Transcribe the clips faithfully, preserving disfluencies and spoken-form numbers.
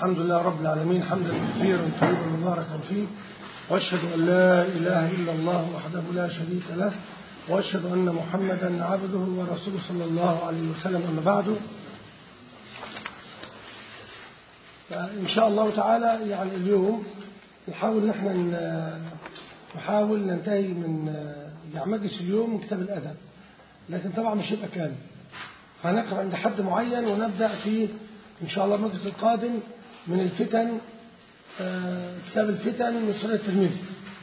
الحمد لله رب العالمين حمدا كثيرا طيبا مباركا فيه، واشهد ان لا اله الا الله وحده لا شريك له، واشهد ان محمدا عبده ورسوله صلى الله عليه وسلم. اما بعد، فان شاء الله تعالى يعني اليوم نحاول نحن نحاول ننتهي من يعني مجلس اليوم من كتاب الادب، لكن طبعا مش هيبقى كامل، فهنقرأ عند حد معين ونبدأ في إن شاء الله المجلس القادم من الفتن، آه كتاب الفتن من سنن الترمذي،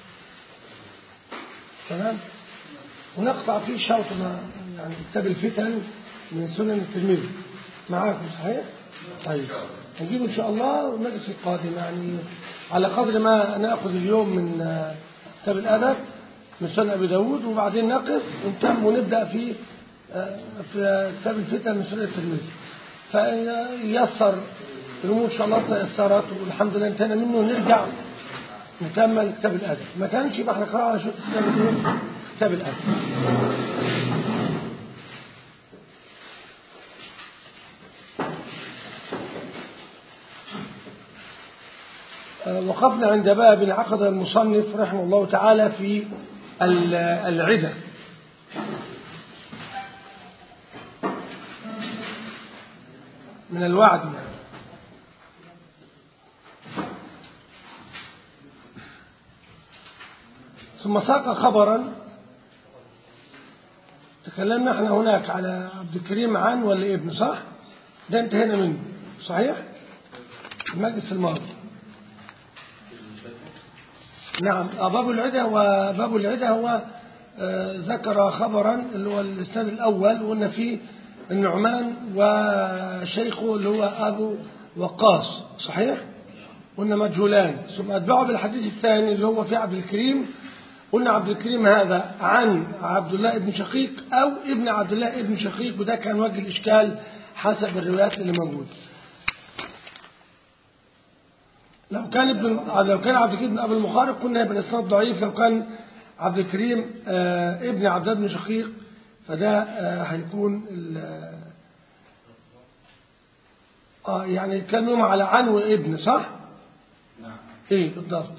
تمام، ونقطع فيه شوط يعني كتاب الفتن من سنن الترمذي معاكم، صحيح؟ طيب نجيب إن شاء الله المجلس القادم يعني على قدر ما نأخذ اليوم من آه كتاب الأدب من سنن أبي داود، وبعدين نقف ونتم ونبدأ في في كتاب الفتن من سنن الترمذي. فييسر الأمور إن شاء الله تيسرت والحمد لله انتهينا منه، نرجع نكمل كتاب الأدب. ما كانش يبقى احنا قراءة على شوط كتاب الايه؟ كتاب الأدب. وقفنا عند باب عقد المصنف رحمه الله تعالى في العدة. من الوعد يعني. ثم ساق خبرا، تكلمنا احنا هناك على عبد الكريم عن ولا ابن، صح؟ ده انتهينا منه، صحيح؟ المجلس الماضي. نعم، باب العدة، وباب العدة هو آه ذكر خبرا اللي هو الاسناد الاول، وقلنا فيه النعمان وشيخه اللي هو أبو وقاص، صحيح؟ قلنا مجهولان. ثم أتبعه بالحديث الثاني اللي هو في عبد الكريم، قلنا عبد الكريم هذا عن عبد الله ابن شقيق أو ابن عبد الله ابن شقيق، وده كان وجه الإشكال حسب الروايات اللي موجودة. لو كان ابن لو كان عبد الكريم بن أبي المخارق كنا يبقى الإسناد ضعيف. لو كان عبد الكريم ابن عبد الله بن شقيق فده هيكون اه يعني كلمهم على عن وابن، صح؟ نعم. ايه بالضبط.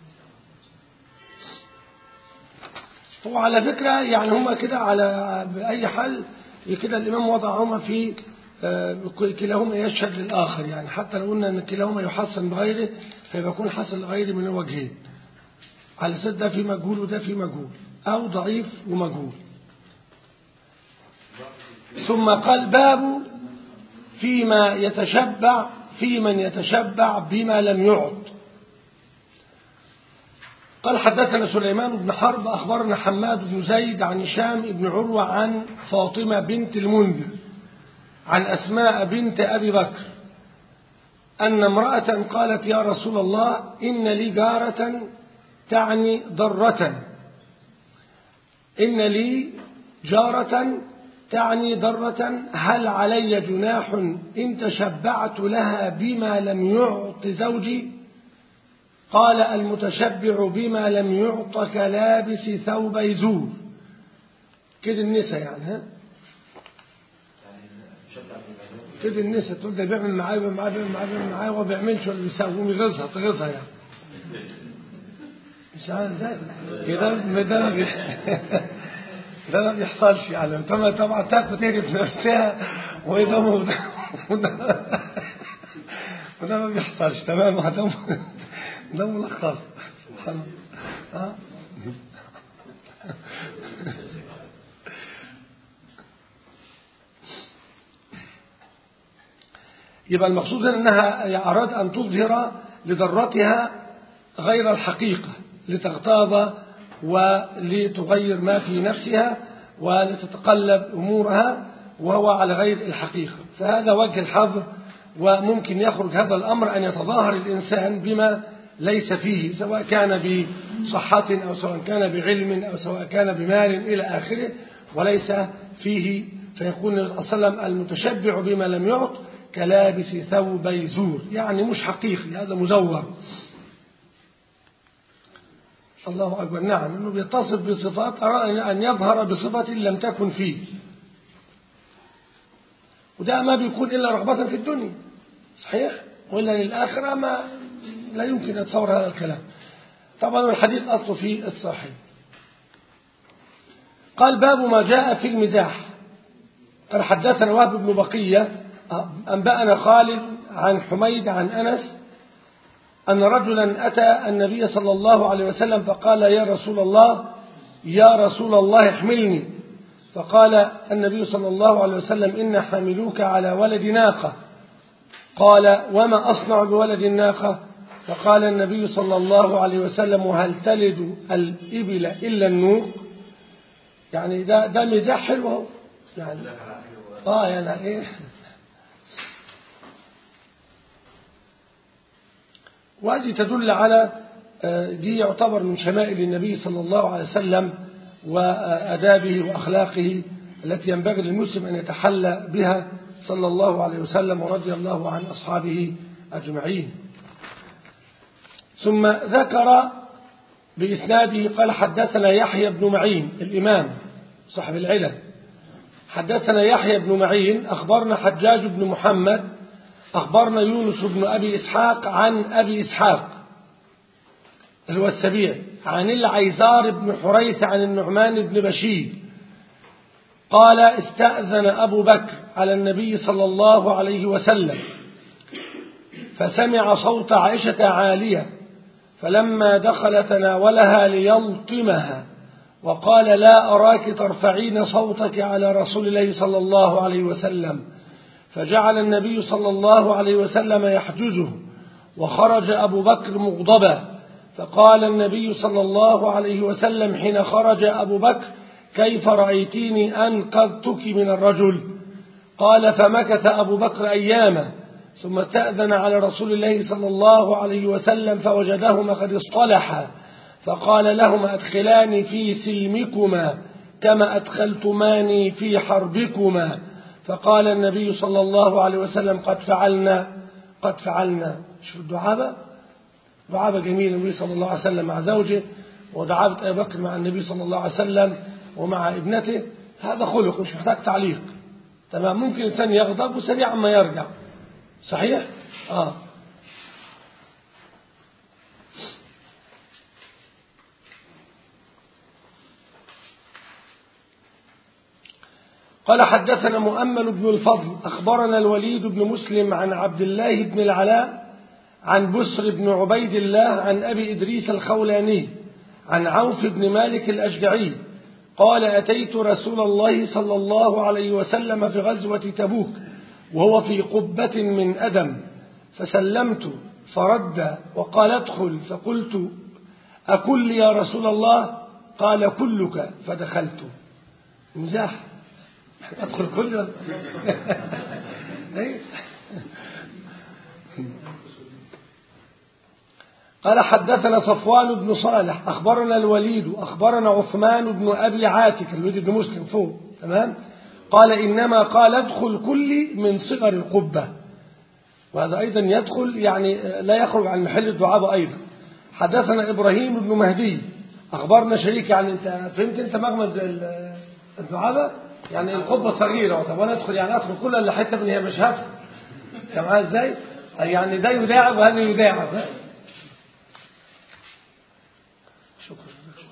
هو على فكرة يعني هما كده على بأي حال كده الإمام وضعهما في كلاهما يشهد للآخر، يعني حتى لو قلنا أن كلاهما يحسن بغيره فيبقى يكون حسن لغيره من وجهين، على أساس ده في مجهول وده في مجهول، أو ضعيف ومجهول. ثم قال باب فيما يتشبع في من يتشبع بما لم يعط. قال حدثنا سليمان بن حرب أخبرنا حماد بن زيد عن هشام بن عروة عن فاطمة بنت المنذر عن أسماء بنت أبي بكر أن امرأة قالت يا رسول الله إن لي جارة تعني ضرة إن لي جارة تعني ضرة هل علي جناح إن تشبعت لها بما لم يعط زوجي؟ قال المتشبع بما لم يعط كلابس ثوب زور. كده النساء يعني، ها كده النساء تقول ده بيعمل معايا بيعمل معايا بيعمل معايا بيعمل معايا وما بيعملش ولا بيساوي، يغيظها تغيظها يعني، مش عارف ده كده ده ده ما بيحصلش يعني. طبعا طبعا تاكل تهرب نفسها وده وده وده ما بيحصلش، تمام. ده ده ملخص سبحان الله. يبقى المقصود انها اراد ان تظهر لضرتها غير الحقيقة لتغتاظ ولتغير ما في نفسها ولتتقلب أمورها وهو على غير الحقيقة، فهذا وجه الحظر. وممكن يخرج هذا الأمر أن يتظاهر الإنسان بما ليس فيه، سواء كان بصحة أو سواء كان بعلم أو سواء كان بمال إلى آخره وليس فيه، فيقول النبي صلى الله عليه وسلم المتشبع بما لم يعط كلابس ثوبي زور، يعني مش حقيقي، هذا مزور. الله أكبر. نعم، أنه بيتصف بصفات أراد أن يظهر بصفة لم تكن فيه، وده ما بيكون إلا رغبة في الدنيا، صحيح؟ وإلا للآخرة ما لا يمكن أن تصور هذا الكلام. طبعا الحديث أصله في الصحيح. قال باب ما جاء في المزاح. قال حدثنا وهب بن بقية أنبأنا خالد عن حميد عن أنس أن رجلا أتى النبي صلى الله عليه وسلم فقال يا رسول الله يا رسول الله احملني. فقال النبي صلى الله عليه وسلم إن حاملوك على ولد ناقة. قال وما أصنع بولد الناقة؟ فقال النبي صلى الله عليه وسلم وهل تلد الإبل إلا النوق؟ يعني ده ده مزاح حلو يعني اه يعني ايه. وهذه تدل على دي يعتبر من شمائل النبي صلى الله عليه وسلم وآدابه وأخلاقه التي ينبغي للمسلم أن يتحلى بها صلى الله عليه وسلم ورضي الله عن أصحابه أجمعين. ثم ذكر بإسناده قال حدثنا يحيى بن معين الإمام صاحب العلل حدثنا يحيى بن معين أخبرنا حجاج بن محمد أخبرنا يونس بن أبي إسحاق عن أبي إسحاق اللي هو السبيعي عن العيزار بن حريث عن النعمان بن بشير قال استأذن أبو بكر على النبي صلى الله عليه وسلم فسمع صوت عائشة عالية فلما دخل تناولها ليلطمها وقال لا أراك ترفعين صوتك على رسول الله صلى الله عليه وسلم. فجعل النبي صلى الله عليه وسلم يحجزه وخرج أبو بكر مغضبا. فقال النبي صلى الله عليه وسلم حين خرج أبو بكر كيف رأيتيني أنقذتك من الرجل؟ قال فمكث أبو بكر أياما ثم استأذن على رسول الله صلى الله عليه وسلم فوجدهما قد اصطلحا فقال لهما أدخلاني في سلمكما كما أدخلتماني في حربكما. فقال النبي صلى الله عليه وسلم قد فعلنا قد فعلنا. شو الدعابة؟ دعابة جميلة النبي صلى الله عليه وسلم مع زوجه ودعابة أبي بكر مع النبي صلى الله عليه وسلم ومع ابنته. هذا خلق مش محتاج تعليق. تمام. ممكن إنسان يغضب وسريعا ما يرجع صحيح؟ آه. قال حدثنا مؤمل بن الفضل أخبرنا الوليد بن مسلم عن عبد الله بن العلاء عن بسر بن عبيد الله عن أبي إدريس الخولاني عن عوف بن مالك الأشجعي قال أتيت رسول الله صلى الله عليه وسلم في غزوة تبوك وهو في قبة من أدم فسلمت فرد وقال ادخل فقلت أكل يا رسول الله؟ قال كلك فدخلت. مزاح أدخل كل قال حدثنا صفوان بن صالح أخبرنا الوليد أخبرنا عثمان بن أبي عاتك الوليد بن مسلم فوق تمام. قال إنما قال ادخل كل من صغر القبة وهذا أيضا يدخل يعني لا يخرج عن محل الدعابة أيضا. حدثنا إبراهيم بن مهدي أخبرنا شريك يعني أنت فهمت أنت مغمز الدعابة يعني القبة صغيرة طب وأنا أدخل يعني أدخل كل اللي حتة من هي مش هدخل كمان إزاي يعني ده يداعب وهذا يداعب. شكرا.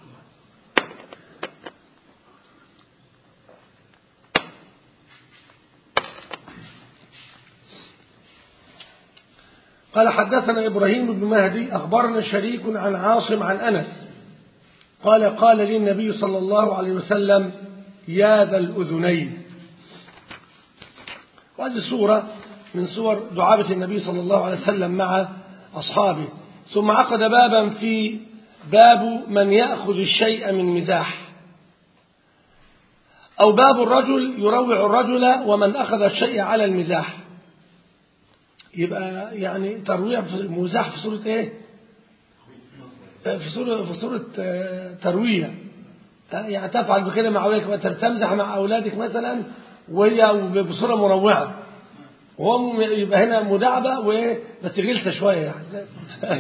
قال حدثنا إبراهيم بن مهدي أخبرنا شريك عن عاصم عن أنس قال قال لي النبي صلى الله عليه وسلم يا ذا الأذنين. وهذه صورة من صور دعابة النبي صلى الله عليه وسلم مع أصحابه. ثم عقد بابا في باب من يأخذ الشيء من مزاح أو باب الرجل يروع الرجل ومن أخذ الشيء على المزاح. يبقى يعني ترويع في مزاح في صورة ايه في صورة في صورة ترويع يعني تفعل بكده مع أولادك تمزح مع أولادك مثلا وهي بصورة مروعة وهو يبقى هنا مداعبة بس غلسة شوية يعني.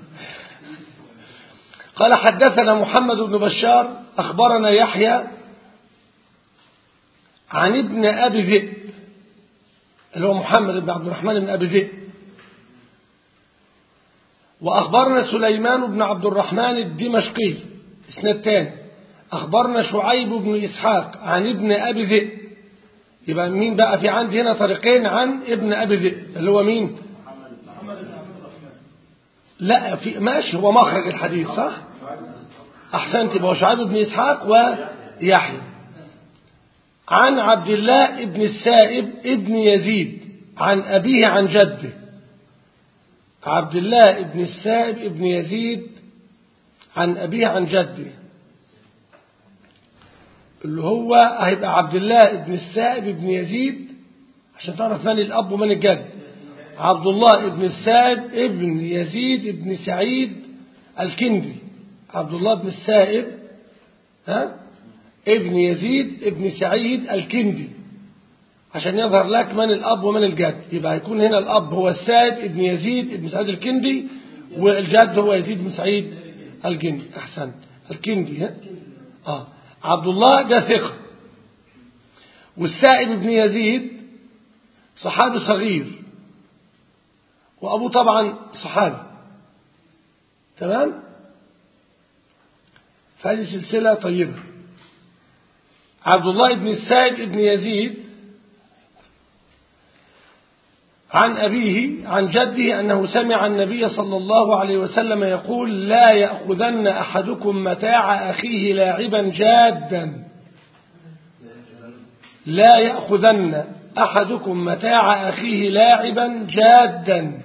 قال حدثنا محمد بن بشار أخبرنا يحيى عن ابن أبي ذئب اللي هو محمد بن عبد الرحمن بن أبي ذئب وأخبرنا سليمان بن عبد الرحمن الدمشقي اسناد تاني. أخبرنا شعيب بن إسحاق عن ابن أبي ذئب. يبقى مين بقى؟ في عندي هنا طريقين عن ابن أبي ذئب اللي هو مين؟ لا في ماشي، هو مخرج الحديث صح؟ أحسنت. يبقى شعيب بن إسحاق ويحيى. عن عبد الله بن السائب ابن يزيد عن أبيه عن جده. عبد الله بن السائب ابن يزيد عن أبيه عن جده، اللي هو هيبقى عبد الله بن السائب ابن يزيد عشان تعرف من الأب ومن الجد. عبد الله بن السائب ابن يزيد ابن سعيد الكندي. عبد الله بن السائب ها ابن يزيد ابن سعيد الكندي عشان يظهر لك من الأب ومن الجد. يبقى هيكون هنا الأب هو السائب ابن يزيد ابن سعيد الكندي، والجد هو يزيد بن سعيد الكندي. أحسن، الكندي. ها آه. عبد الله ده ثقة، والسائب ابن يزيد صحابي صغير، وأبوه طبعا صحابي. تمام. فهذه سلسلة طيبة. عبد الله بن السائب ابن يزيد عن أبيه عن جده أنه سمع النبي صلى الله عليه وسلم يقول: لا يأخذن أحدكم متاع أخيه لاعبا جادا. لا يأخذن أحدكم متاع أخيه لاعبا جادا.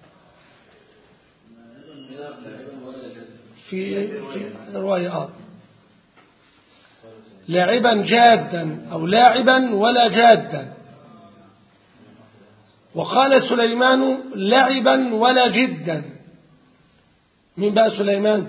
في في رواية آه لاعبا جادا أو لاعبا ولا جادا. وقال سليمان: لعبا ولا جدا. مين بقى سليمان؟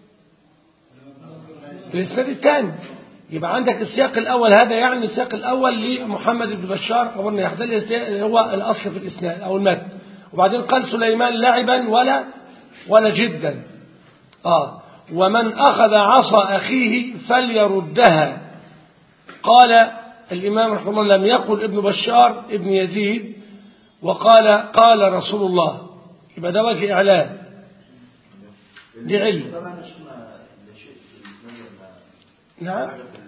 الإسناد الثاني. يبقى عندك السياق الأول، هذا يعني السياق الأول لمحمد بن بشار أو يحتل هو الأصل في الإسناد أو المتن. وبعدين قال سليمان: لعبا ولا ولا جدا. آه ومن أخذ عصا أخيه فليردها. قال الإمام رحمه الله: لم يقل ابن بشار ابن يزيد، وقال قال رسول الله. يبقى ده وجه إعلان، دي علم. نعم.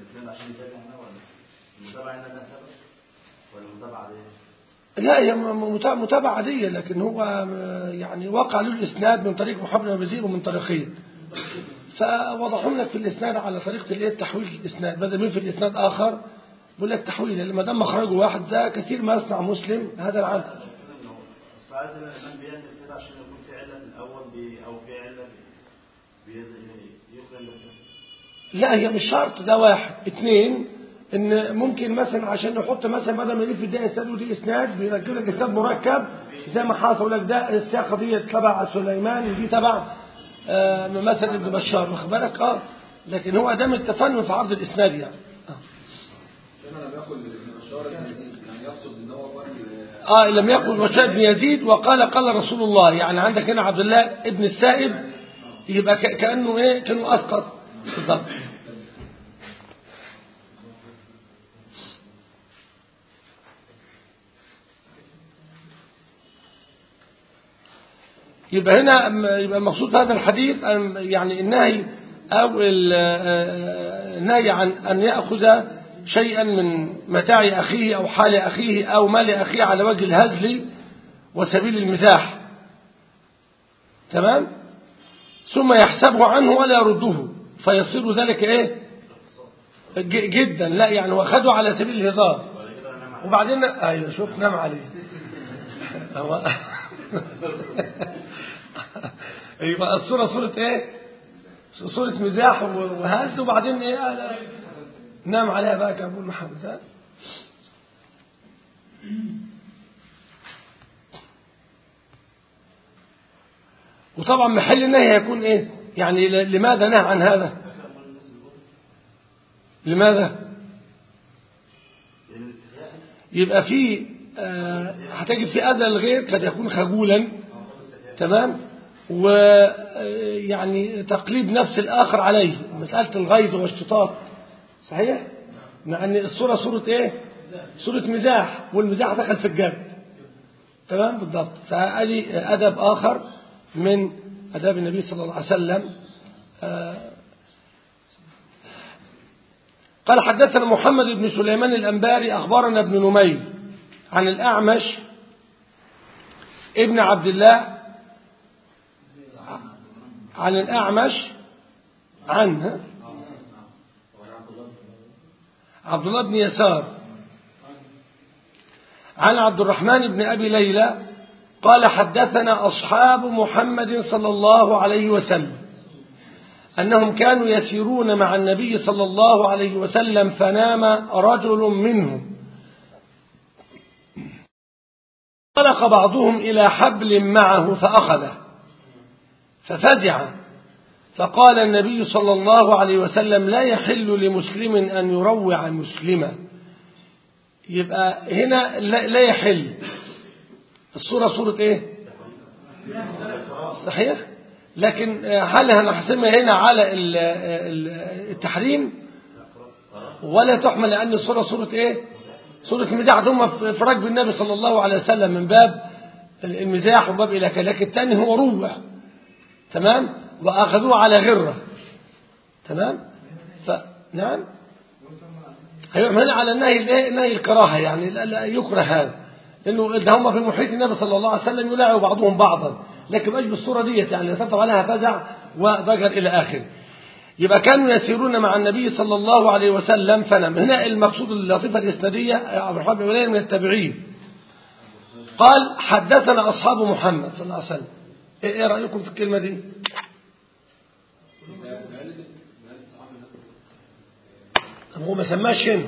لا هي متابعة عادية، لكن هو يعني وقع له الإسناد من طريق محمد بن بزير ومن طريقين، فوضحهم لك في الإسناد على طريقة الايه التحويل الإسناد، بدل من في الإسناد آخر بقول لك تحويل. لما دام مخرجه واحد ده كثير ما يصنع مسلم هذا العمل. ساعات الإمام بيعمل كده عشان يكون في علة في الأول بي أو في علة يقرن. لا هي مش شرط، ده واحد. اثنين، ان ممكن مثلا عشان نحط مثلا بدل ما يلف ده اسناد ودي اسناد بيركب لك اسناد مركب زي ما حصل لك ده السياقه دي تبع سليمان ودي تبع آه مثلا ابن بشار، واخد بالك؟ اه لكن هو ده من التفنن في عرض الاسناد يعني. اه اه لم يقل بشار بن يزيد وقال قال رسول الله. يعني عندك هنا عبد الله ابن السائب، يبقى كانه ايه؟ كانه اسقط بالضبط. يبقى هنا يبقى المقصود هذا الحديث يعني النهي أو النهي عن أن يأخذ شيئا من متاع أخيه أو حال أخيه أو مال أخيه على وجه الهزل وسبيل المزاح. تمام؟ ثم يحسبه عنه ولا يرده فيصير ذلك إيه؟ جدا. لا يعني هو خده على سبيل الهزار وبعدين أيوة شوف نام عليه. يبقى الصورة صورة ايه؟ صورة مزاح وهز وبعدين ايه؟ نام عليها بقى كابو محمد. وطبعا محل النهي هيكون ايه؟ يعني لماذا نهى عن هذا؟ لماذا؟ يبقى في آه هتجد في أذى الغير قد يكون خجولا. تمام؟ ويعني تقليد نفس الآخر عليه، مسألة الغيظ والاشتطاط. صحيح؟ يعني الصورة صورة ايه؟ صورة مزاح، والمزاح دخل في الجد. تمام بالضبط. فهذه أدب آخر من آداب النبي صلى الله عليه وسلم. قال حدثنا محمد بن سليمان الأنباري أخبرنا ابن نمير عن الأعمش ابن عبد الله عن الأعمش عنه عبد الله بن يسار عن عبد الرحمن بن أبي ليلى قال حدثنا أصحاب محمد صلى الله عليه وسلم أنهم كانوا يسيرون مع النبي صلى الله عليه وسلم فنام رجل منهم انطلق بعضهم إلى حبل معه فأخذه ففزع فقال النبي صلى الله عليه وسلم لا يحل لمسلم أن يروع مسلما. يبقى هنا لا يحل الصورة صورة ايه صحيح، لكن هل هنحسمها هنا على التحريم ولا تحمل لأن الصورة صورة ايه صورة مزاح ثم في ركب النبي صلى الله عليه وسلم من باب المزاح وباب إلى كذا، لكن الثاني هو روع تمام وأخذوه على غرة تمام. فنعم هيعمل على النهي الايه نهي الكراهة، يعني لا, لا يكره هذا لأنه إذا هم في محيط النبي صلى الله عليه وسلم يلاعب بعضهم بعضا، لكن أجل الصورة ديت يعني تطلع عليها فزع وضجر إلى آخره. يبقى كانوا يسيرون مع النبي صلى الله عليه وسلم فنام. هنا المقصود اللطيفة الإسنادية عبد الرحمن بن ولاية من التابعين قال حدثنا أصحاب محمد صلى الله عليه وسلم. إيه رأيكم في الكلمة دي؟ هو ما سماش هنا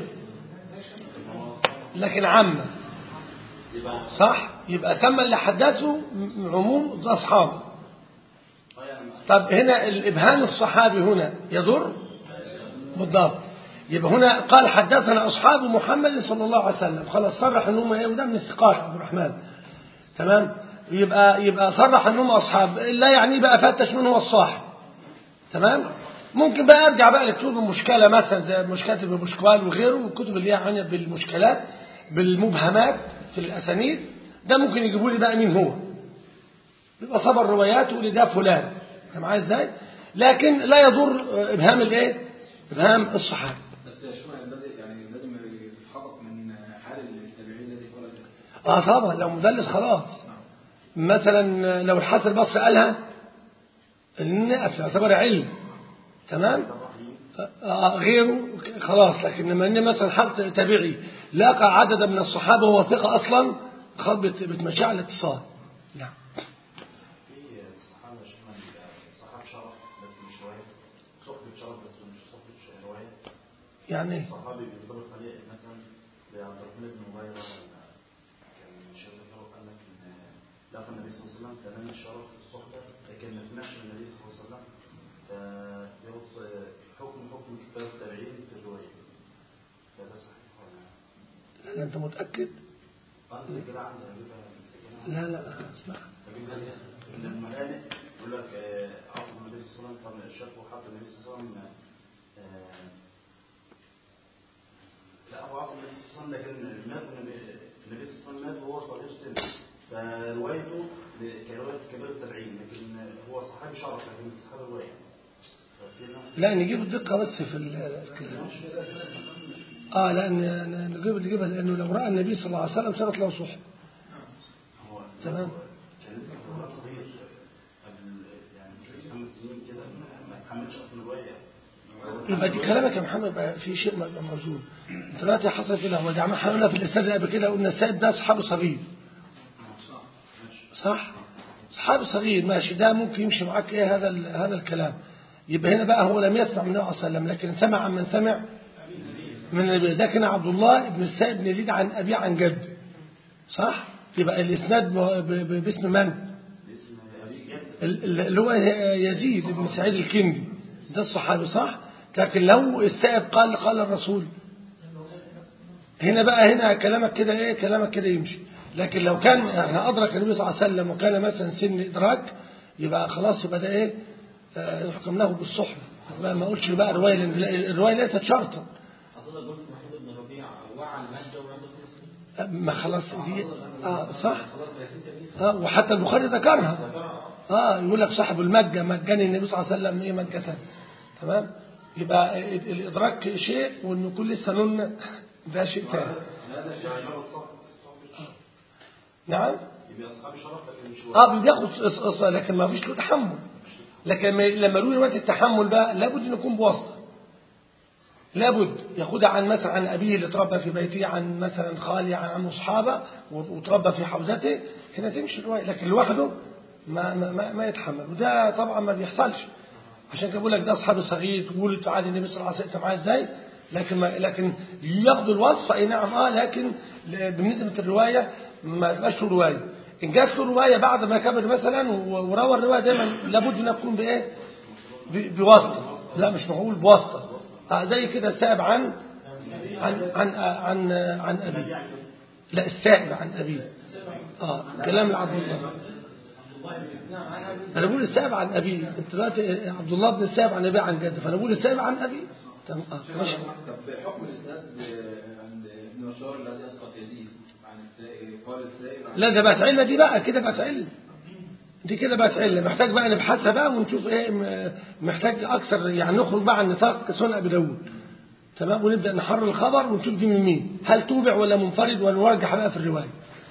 لكن عامة صح، يبقى سمى اللي حدثه عموم أصحابه. طب هنا الإبهام الصحابي هنا يضر بالضبط. يبقى هنا قال حدثنا أصحاب محمد صلى الله عليه وسلم، خلاص صرح أنهم ايه وده من الثقات عبد الرحمن تمام. يبقى يبقى صرح أنهم أصحاب، لا يعني بقى فتش من هو الصاحب تمام. ممكن بقى ارجع بقى لكتب المشكلة مثلا زي مشكلة ابن بشكوال وغيره والكتب اللي هي عنها بالمشكلات بالمبهمات في الأسانيد، ده ممكن يجيبوا لي بقى مين هو، بيبقى صبر روايات ويقول لي ده فلان انت معايا ازاي، لكن لا يضر ابهام الايه ابهام الصحابه. بس شو يعني لازم يتحقق من حال التابعين الذي قال اه طبعا لو مدلس خلاص مثلا لو الحسن البصري قالها النقف يعتبر علم تمام آه غيره خلاص، لكن لما ان مثلا حد تابعي لاقى عددا من الصحابه وهو ثقه اصلا خلاص بتمشي على الاتصال. نعم في الصحابه شمال صحاب شرف بس مش روايه، صحبه شرف بس مش صحبه روايه، يعني صحابي بيضرب عليه مثلا زي عبد الرحمن بن مبيرة كان الشيخ زكريا قال لك ان لقى النبي صلى الله عليه وسلم تمام الشرف في الصحبه لكن ما سمعش من النبي صلى الله عليه وسلم، فيوص حكم حكم كتاب التابعين في الروايه، فده صحيح ولا لا انت متاكد؟ قال كده عندي لا لا اسمع ان المهانئ يقول لك عفو النبي صلى الله عليه وسلم طبعا الشرف وحط النبي صلى الله عليه وسلم لا هو عفو النبي صلى الله عليه وسلم لكن مات النبي صلى الله عليه وسلم مات وهو صغير سن، فروايته كروايه كبير التابعين لكن هو صحابي شرف لكن صحابي روايه. لا نجيب الدقه بس في الكلام اه لا نجيب نجيبها لانه لو راى النبي صلى الله عليه وسلم صارت له صحبه تمام. كان لسه صغير صغير يعني خمس سنين كده ما تحملش اصلا روايه. يبقى دي كلامك يا محمد بقى في شيء موجود. انت دلوقتي حصل كده هو ده احنا قلنا في الاستاذ قبل كده قلنا السيد ده اصحاب صغير صح، اصحاب صغير ماشي ده ممكن يمشي معاك ايه هذا هذا الكلام. يبقى هنا بقى هو لم يسمع من النبي صلى الله عليه وسلم لكن سمع عن من سمع من النبي، لكن عبد الله بن السائب بن يزيد عن ابي عن جد صح. يبقى الاسناد باسم من اللي هو يزيد بن سعيد الكندي ده الصحابي صح. لكن لو السائب قال قال الرسول هنا بقى هنا كلامك كده ايه كلامك كده يمشي. لكن لو كان احنا ادرك النبي صلى الله عليه وسلم وكان مثلا سن ادراك يبقى خلاص يبقى ده ايه يحكم له بالصحبه. ما اقولش بقى روايه لان الروايه ليست شرطا. ما خلاص دي اه صح اه وحتى البخاري ذكرها اه يقول لك صاحب المجة مجاني النبي صلى الله عليه وسلم ايه مجة تمام. يبقى الادراك شيء وان كل لسه نون ده شيء ثاني. نعم يبقى اصحاب شرف لكن مش اه بياخد لكن ما فيش له تحمل. لكن لما يقول وقت التحمل بقى لابد ان يكون بواسطه، لابد ياخدها عن مثلا عن ابيه اللي تربى في بيته، عن مثلا خالي، عن عم اصحابه وتربى في حوزته، هنا تمشي الروايه. لكن لوحده ما ما ما يتحمل، وده طبعا ما بيحصلش. عشان كده بقول لك ده اصحابي صغير ولد في عهد النبي صلى الله عليه وسلم معاه ازاي، لكن ما لكن ياخدوا الوصف اي نعم اه، لكن بالنسبه للروايه ما تبقاش له روايه. ان جات له روايه بعد ما كبر مثلا وروى الروايه دايما لابد ان تكون بايه؟ بواسطه. لا مش معقول بواسطه. آه زي كده السائب عن عن عن عن, عن ابي. لا السائب عن ابي. اه كلام العبد الله. انا بقول السائب عن ابي، انت دلوقتي عبد الله بن السائب عن ابي عن جده، فانا بقول السائب عن ابي. تمام اه ماشي. طب حكم الاسناد عند ابن بشار الذي اسقط يزيد عن السائب قال السائب لا ده بقت عله، دي بقى كده بقت عله، دي كده بقت عله، محتاج بقى نبحثها بقى ونشوف ايه، محتاج اكثر يعني نخرج بقى عن نطاق سنن ابي داود تمام، ونبدا نحرر الخبر ونشوف دي من مين، هل توبع ولا منفرد، ونرجح بقى في الروايه.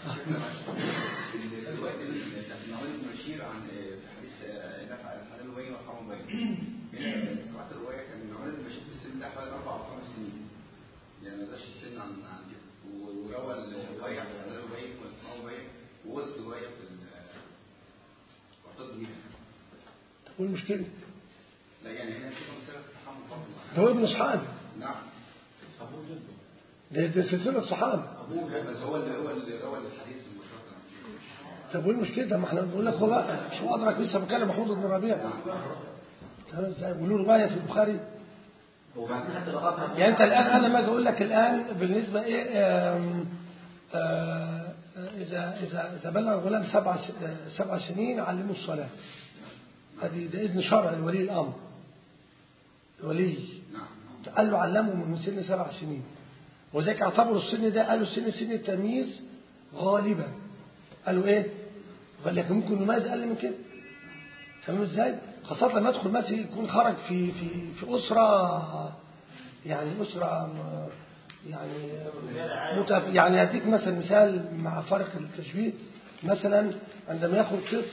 تقول المشكلة لا يعني هنا في مسألة تحمل فضل هو ابن الصحابة. نعم ده ده سلسلة الصحابة. أبوه بس هو اللي هو اللي روى الحديث المشهور. طب وايه المشكلة؟ ما احنا بنقول لك هو بقى شو أدرك لسه بكلم محمود بن ربيع. تمام ازاي؟ بيقولوا رواية في البخاري. يعني أنت الآن أنا ما أجي أقول لك الآن بالنسبة إيه آم آم إذا إذا إذا بلغ غلام سبع سبع سنين علمه الصلاة. هذه ده إذن شرعي لولي الأمر. الولي قال له علمه من سن سبع سنين، وذلك اعتبروا السن ده قالوا سن سن التمييز غالبا. قالوا إيه؟ قال لك ممكن يميز أقل من كده. فاهم إزاي؟ خاصة لما يدخل مثلا يكون خرج في في في أسرة يعني أسرة يعني متف... يعني أديك مثلا مثال مع فرق التشبيه. مثلا عندما يخرج طفل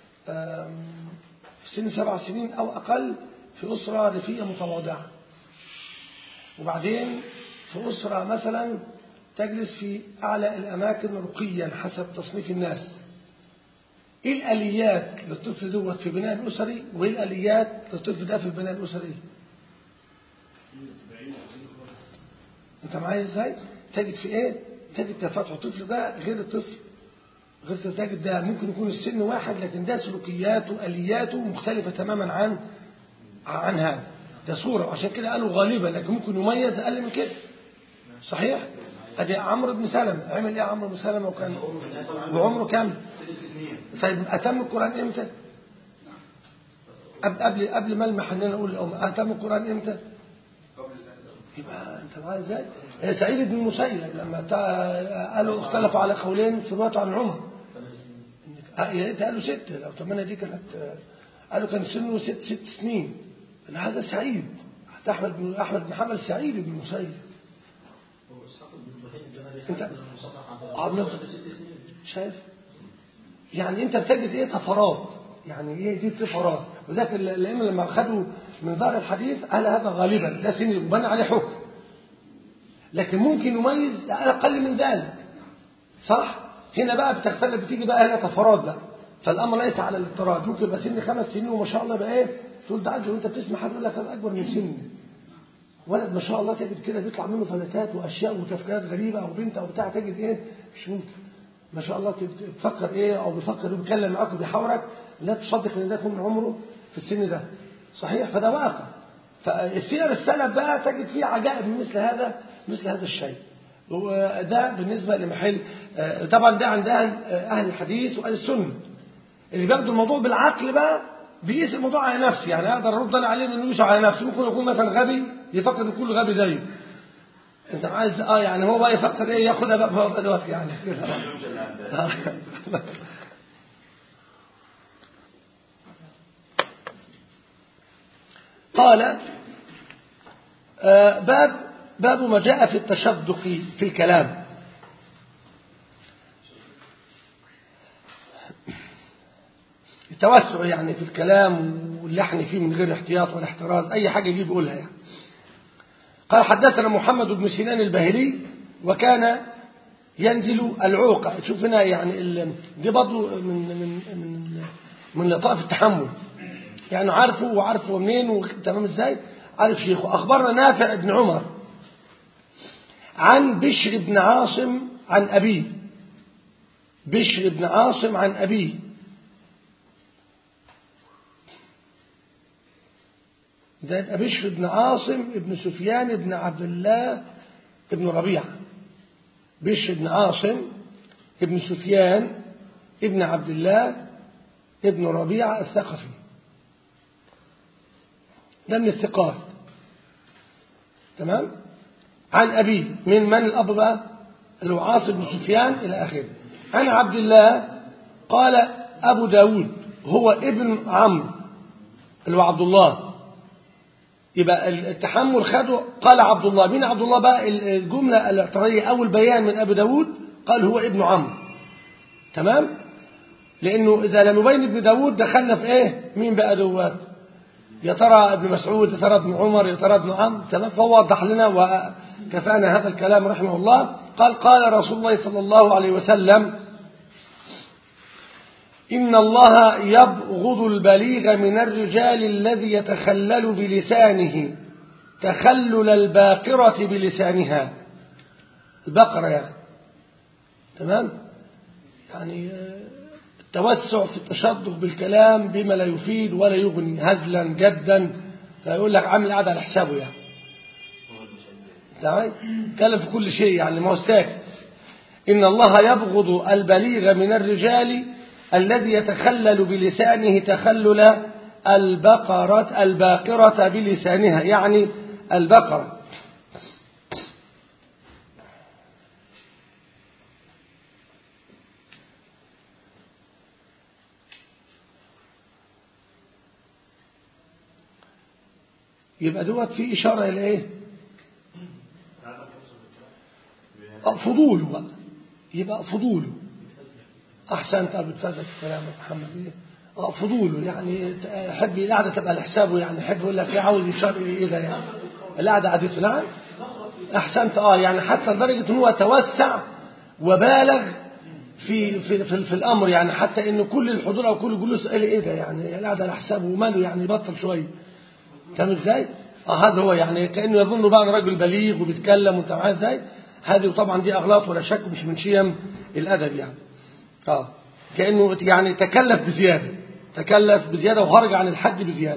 في سن سبع سنين أو أقل في أسرة ريفية متواضعة، وبعدين في أسرة مثلا تجلس في أعلى الأماكن رقيا حسب تصنيف الناس، إيه الآليات للطفل دوت في بناء الأسري، وإيه الآليات للطفل ده في البناء الأسري؟ أنت معايا إزاي؟ تجد في إيه؟ تجد تفتح الطفل ده غير الطفل غير تجد ده ممكن يكون السن واحد، لكن ده سلوكياته وآلياته مختلفة تماما عن عن هذا. ده صورة، وعشان كده قالوا غالبا، لكن ممكن يميز أقل من كده. صحيح؟ أدي عمرو بن سلمة عمل إيه عمرو بن سلمة وكان وعمره كام؟ طيب أتم القرآن إمتى؟ قبل قبل ما المح ان انا اقول الام اتم القرآن إمتى؟ يبقى أنت معايا إزاي؟ سعيد بن المسيب لما قالوا اختلفوا على قولين في الوقت عن عمر، يا ريت قالوا ستة، لو ثمانية دي كانت قالوا كان سنه ست ست سنين. هذا سعيد أحمد بن أحمد بن حنبل سعيد بن المسيب. أنت عم شايف؟ يعني أنت بتجد إيه طفرات، يعني إيه دي طفرات، وذاك الأئمة لما خدوا من ظاهر الحديث قال هذا غالبا ده سن وبنى عليه حكم، لكن ممكن يميز أقل من ذلك. صح؟ هنا بقى بتختلف، بتيجي بقى هنا طفرات بقى، فالأمر ليس على الاضطراد. ممكن يبقى سن خمس سنين وما شاء الله بقى إيه تقول ده عجل، وأنت بتسمع حد يقول لك أنا أكبر من سني، ولد ما شاء الله تجد كده بيطلع منه فلتات وأشياء وتفكيرات غريبة، أو بنت أو بتاع تجد إيه مش ممكن ما شاء الله تفكر إيه، أو بيفكر وبيتكلم معاك وبيحاورك، لا تصدق إن ده يكون عمره في السن ده. صحيح؟ فده واقع. فالسير السلف بقى تجد فيه عجائب من مثل هذا مثل هذا الشيء. وده بالنسبة لمحل طبعا ده عند أهل, أهل الحديث وأهل السنة اللي بياخدوا الموضوع بالعقل بقى بيقيس الموضوع على نفسه. يعني أقدر أرد أنا عليه إنه يقيسه على نفسه، ممكن يكون مثلا غبي يفكر إن كله غبي زيه. أنت عايز آه يعني هو بقى يفكر إيه ياخدها بقى في الوقت يعني قال آه باب باب ما جاء في التشدق في الكلام. التوسع يعني في الكلام واللحن فيه من غير احتياط ولا احتراز، أي حاجة يجيب يقولها يعني. قال حدثنا محمد بن سنان الباهلي وكان ينزل العوقة. شوف هنا يعني دي برضه من من من من لطائف التحمل، يعني عارفه وعارفه منين وتمام ازاي، عارف شيخه. أخبرنا نافع بن عمر عن بشر بن عاصم عن أبيه، بشر بن عاصم عن أبيه ده يبقى بشر بن عاصم ابن سفيان بن عبد الله ابن ربيعة. بشر بن عاصم ابن سفيان ابن عبد الله ابن ربيعة الثقفي، ده من الثقات. تمام. عن أبيه من من الأب بقى اللي هو عاصم بن سفيان إلى آخره. عن عبد الله قال أبو داود هو ابن عمرو اللي هو عبد الله، يبقى التحمل خده قال عبد الله. مين عبد الله بقى؟ الجملة الاعتراضية أول بيان من أبي داود قال هو ابن عمرو. تمام. لأنه إذا لم يبين ابن داود دخلنا في إيه؟ مين بقى دوات؟ يا ترى ابن مسعود، يا ترى ابن عمر، يا ترى ابن عمرو. تمام. فهو وضح لنا وكفانا هذا الكلام رحمه الله. قال قال رسول الله صلى الله عليه وسلم إن الله يبغض البليغ من الرجال الذي يتخلل بلسانه تخلل الباقرة بلسانها. البقرة يعني. تمام. يعني التوسع في التشدق بالكلام بما لا يفيد ولا يغني، هزلا جدا، لا يقول لك عامل قاعد على حسابه يعني. تمام. كلام في كل شيء يعني ما هو ساكت. إن الله يبغض البليغ من الرجال الذي يتخلل بلسانه تخلل البقرة الباقرة بلسانها، يعني البقرة. يبقى دوت في إشارة إلى إيه؟ فضوله بقى، يبقى فضوله. أحسنت أبو تفزك كلامك محمد. إيه؟ آه فضوله يعني يحب القعدة تبقى لحسابه، يعني يحب يقول لك إيه عاوز يشار إيه ده يعني القعدة عادته. نعم أحسنت. آه يعني حتى لدرجة إن هو توسع وبالغ في في في, في الأمر، يعني حتى إن كل الحضور أو كل الجلوس قال إيه ده يعني القعدة لحسابه وماله يعني يبطل شوية. تمام إزاي؟ آه هذا هو يعني كأنه يظن بقى راجل بليغ وبيتكلم وأنت معاه إزاي. هذه طبعا دي أغلاط ولا شك مش من شيم الأدب يعني. آه كأنه يعني تكلف بزيادة، تكلف بزيادة وخرج عن الحد بزيادة.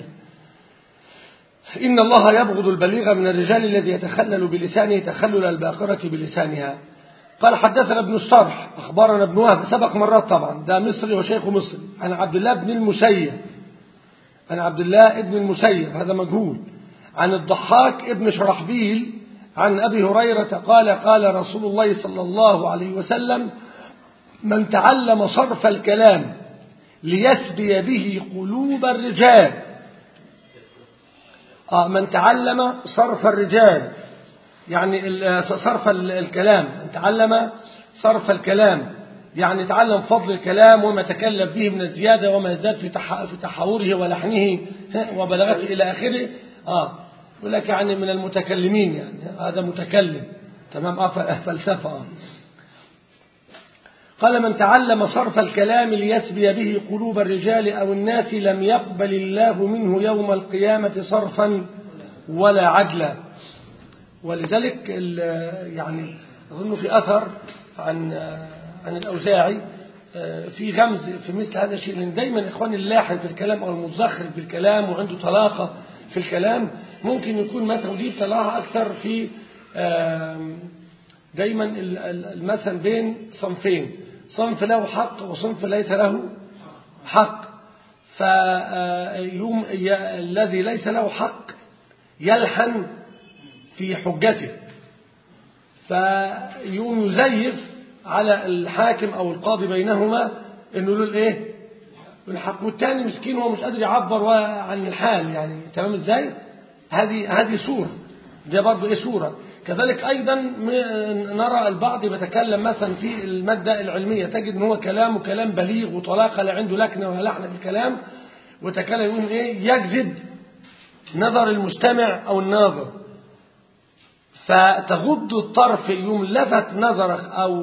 إن الله يبغض البليغ من الرجال الذي يتخلل بلسانه تخلل الباقرة بلسانها. قال حدثنا ابن الصرح أخبرنا ابن وهب، سبق مرات طبعا، ده مصري وشيخ مصري. عن عبد الله بن المسيب، عن عبد الله بن المسيب هذا مجهول. عن الضحاك ابن شرحبيل عن أبي هريرة قال قال رسول الله صلى الله عليه وسلم من تعلم صرف الكلام ليسبي به قلوب الرجال. آه من تعلم صرف الرجال يعني صرف الكلام، من تعلم صرف الكلام يعني تعلم فضل الكلام وما تكلف به من الزيادة وما يزداد في في تحاوره ولحنه وبلاغته إلى آخره. آه يقول لك يعني من المتكلمين يعني هذا متكلم. تمام. آه فلسفة. آه. قال من تعلم صرف الكلام ليسبي به قلوب الرجال أو الناس لم يقبل الله منه يوم القيامة صرفا ولا عدلا. ولذلك يعني أظن في أثر عن عن الأوزاعي في غمز في مثل هذا الشيء، لأن دايما إخوان اللاحن في الكلام أو المتزخرف بالكلام وعنده طلاقة في الكلام ممكن يكون مثلا، ودي بتلاحظها أكثر في دايما المثل بين صنفين، صنف له حق وصنف ليس له حق. فيوم الذي ليس له حق يلحن في حجته، فيوم يزيف على الحاكم أو القاضي بينهما إنه له إيه والحق والتاني مسكين هو مش قادر يعبر عن الحال يعني تمام ازاي؟ هذه هذه صورة، ده برضه ايه صورة. كذلك ايضا نرى البعض بيتكلم مثلا في المادة العلمية تجد ان هو كلامه كلام بليغ وطلاقة لا عنده لكنة ولا لحنة في الكلام، وتكلم يقول ايه يجذب نظر المستمع او الناظر، فتغض الطرف يوم لفت نظرك او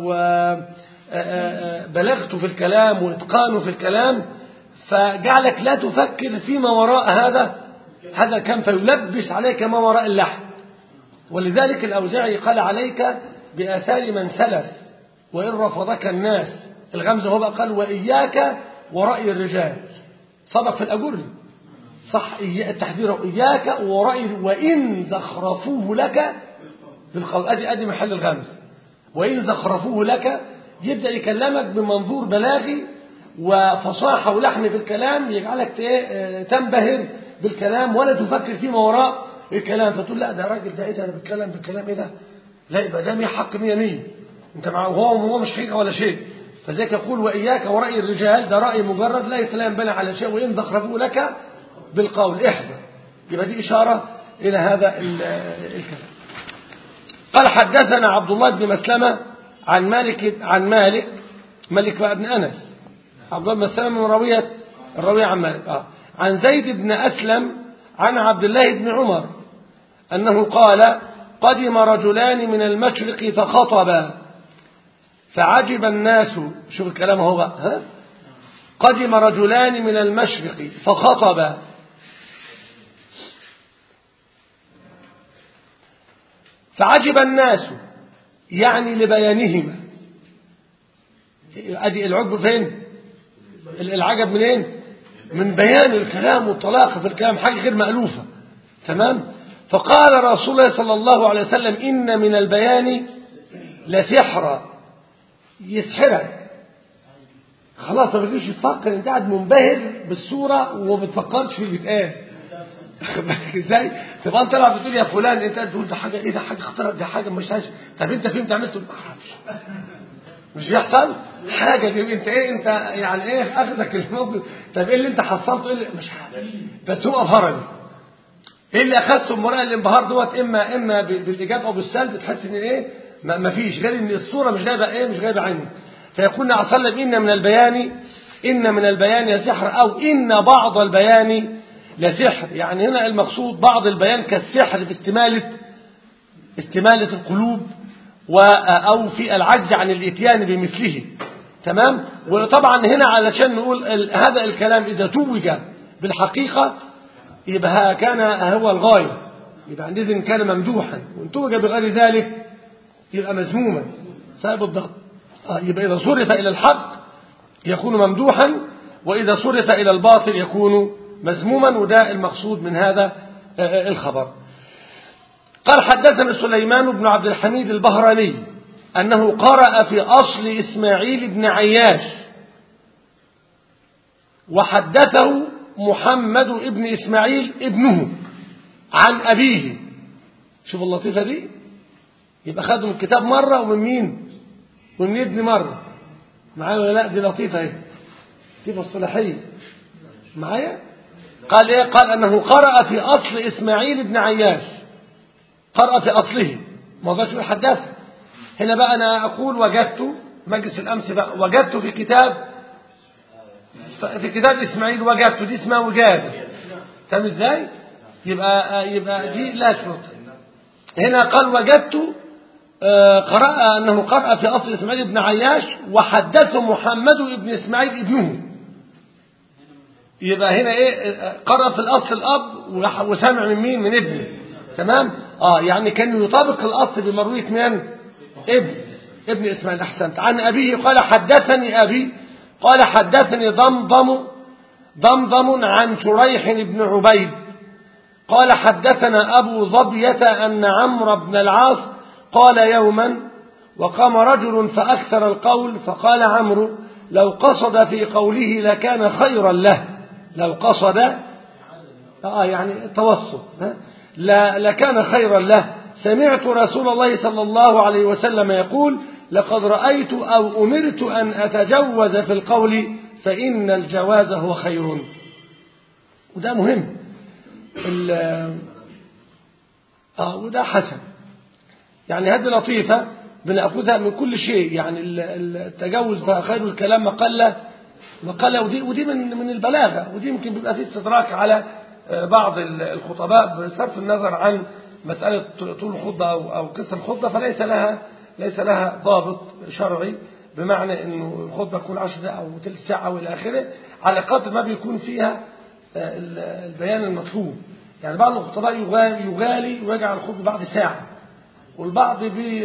بلغته في الكلام واتقانه في الكلام فجعلك لا تفكر فيما وراء هذا هذا كان فيلبس عليك ما وراء اللحن. ولذلك الأوزاعي قال عليك بآثار من سلف وإن رفضك الناس. الغمزة هو بقى قال وإياك ورأي الرجال، سبق في الأجري صح التحذير إياك ورأي وإن زخرفوه لك بالقول. أدي أدي محل الغمز، وإن زخرفوه لك يبدأ يكلمك بمنظور بلاغي وفصاحة ولحن في الكلام يجعلك تنبهر بالكلام ولا تفكر فيما وراء الكلام، فتقول لا ده راجل ده ايه ده انا بتكلم بالكلام ايه ده، لا يبقى ده حق مية مية انت معه هو هو مش حقيقة ولا شيء. فذلك يقول وإياك ورأي الرجال، ده رأي مجرد لا يتلام بنا على شيء وإن زخرفوه لك بالقول احذر. يبقى دي إشارة إلى هذا الكلام. قال حدثنا عبد الله بن مسلمة عن مالك عن مالك مالك بن أنس، عبد الله بن مسلمة من راوية الراوية عن مالك آه. عن زيد بن أسلم عن عبد الله بن عمر أنه قال قدم رجلان من المشرق فخطبا فعجب الناس. شوف الكلام هو بقى ها؟ قدم رجلان من المشرق فخطبا فعجب الناس يعني لبيانهما. أدي العجب فين؟ العجب منين؟ من بيان الكلام والطلاقة في الكلام، حاجة غير مألوفة تمام. فقال رسول الله صلى الله عليه وسلم إن من البيان لسحرا، يسحرك خلاص ما بتجيش تفكر، انت قاعد منبهر بالصورة وما بتفكرش في اللي بيتقال. واخد بالك ازاي؟ تبقى انت طالع بتقول يا فلان انت تقول ده حاجه ايه ده حاجه خطيره ده حاجه مش عايش. طب انت فهمت عملت ما اعرفش مش بيحصل حاجه دي انت ايه انت يعني ايه اخذك الموقف. طب ايه اللي انت حصلته ايه اللي مش عارف بس هو ابهرني. ايه اللي اخذته من وراء الانبهار دوت اما اما بالايجاب او بالسلب تحس ان ايه ما فيش غير ان الصوره مش جايبه ايه مش جايبه عنك. فيقول عليه وسلم ان من البيان ان من البيان سحر او ان بعض البيان لسحر. يعني هنا المقصود بعض البيان كالسحر باستمالة استمالة القلوب أو في العجز عن الاتيان بمثله تمام. وطبعا هنا علشان نقول هذا الكلام إذا توج بالحقيقة يبقى كان هو الغاية، يبقى عندئذ كان ممدوحا، وان توج بغير ذلك يبقى مذموما سبب الضغط. يبقى إذا صرف إلى الحق يكون ممدوحا وإذا صرف إلى الباطل يكون مذموما، وده المقصود من هذا الخبر. قال حدثنا سليمان بن عبد الحميد البهراني أنه قرأ في أصل إسماعيل بن عياش وحدثه محمد بن إسماعيل ابنه عن أبيه. شوف اللطيفة دي، يبقى خدوا من الكتاب مرة ومن مين ومن ابن مرة معايا ولا لا؟ دي لطيفة اهي لطيفة الصلاحية معايا. قال ايه؟ قال انه قرأ في اصل اسماعيل بن عياش، قرأ في اصله ما بقاش يحدث. هنا بقى انا اقول وجدت مجلس الامس بقى وجدت في كتاب في كتاب اسماعيل وجدت دي اسمها وجاده تمام ازاي؟ يبقى يبقى دي لا شروط. هنا قال وجدت قرأ انه قرأ في اصل اسماعيل بن عياش وحدثه محمد بن اسماعيل ابنه. يبقى هنا ايه؟ قرأ في الاصل الاب وسمع من مين؟ من ابنه تمام. اه يعني كان يطابق الاصل بمرويه من ابن ابن اسماعيل. احسنت. عن ابيه قال حدثني ابي قال حدثني ضمضم ضمضم عن شريح بن عبيد قال حدثنا ابو ظبية ان عمرو بن العاص قال يوما وقام رجل فاكثر القول فقال عمرو لو قصد في قوله لكان خيرا له. لو قصد آه يعني توسط لا لكان خيرا له. سمعت رسول الله صلى الله عليه وسلم يقول لقد رأيت أو أمرت أن أتجوز في القول فإن الجواز هو خير. وده مهم. آه وده حسن. يعني هذه لطيفة بنأخذها من كل شيء. يعني التجوز بقى خير الكلام مقلة مقلة، ودي, ودي من من البلاغة، ودي يمكن بيبقى فيه استدراك على بعض الخطباء بصرف النظر عن مسألة طول الخطبة أو, أو قصة الخطبة، فليس لها ليس لها ضابط شرعي بمعنى انه الخطبة تكون عشر دقائق او ثلث ساعة والى اخره، على قدر ما بيكون فيها البيان المطلوب. يعني بعض الخطباء يغالي, يغالي ويجعل الخطبة بعد ساعة، والبعض بي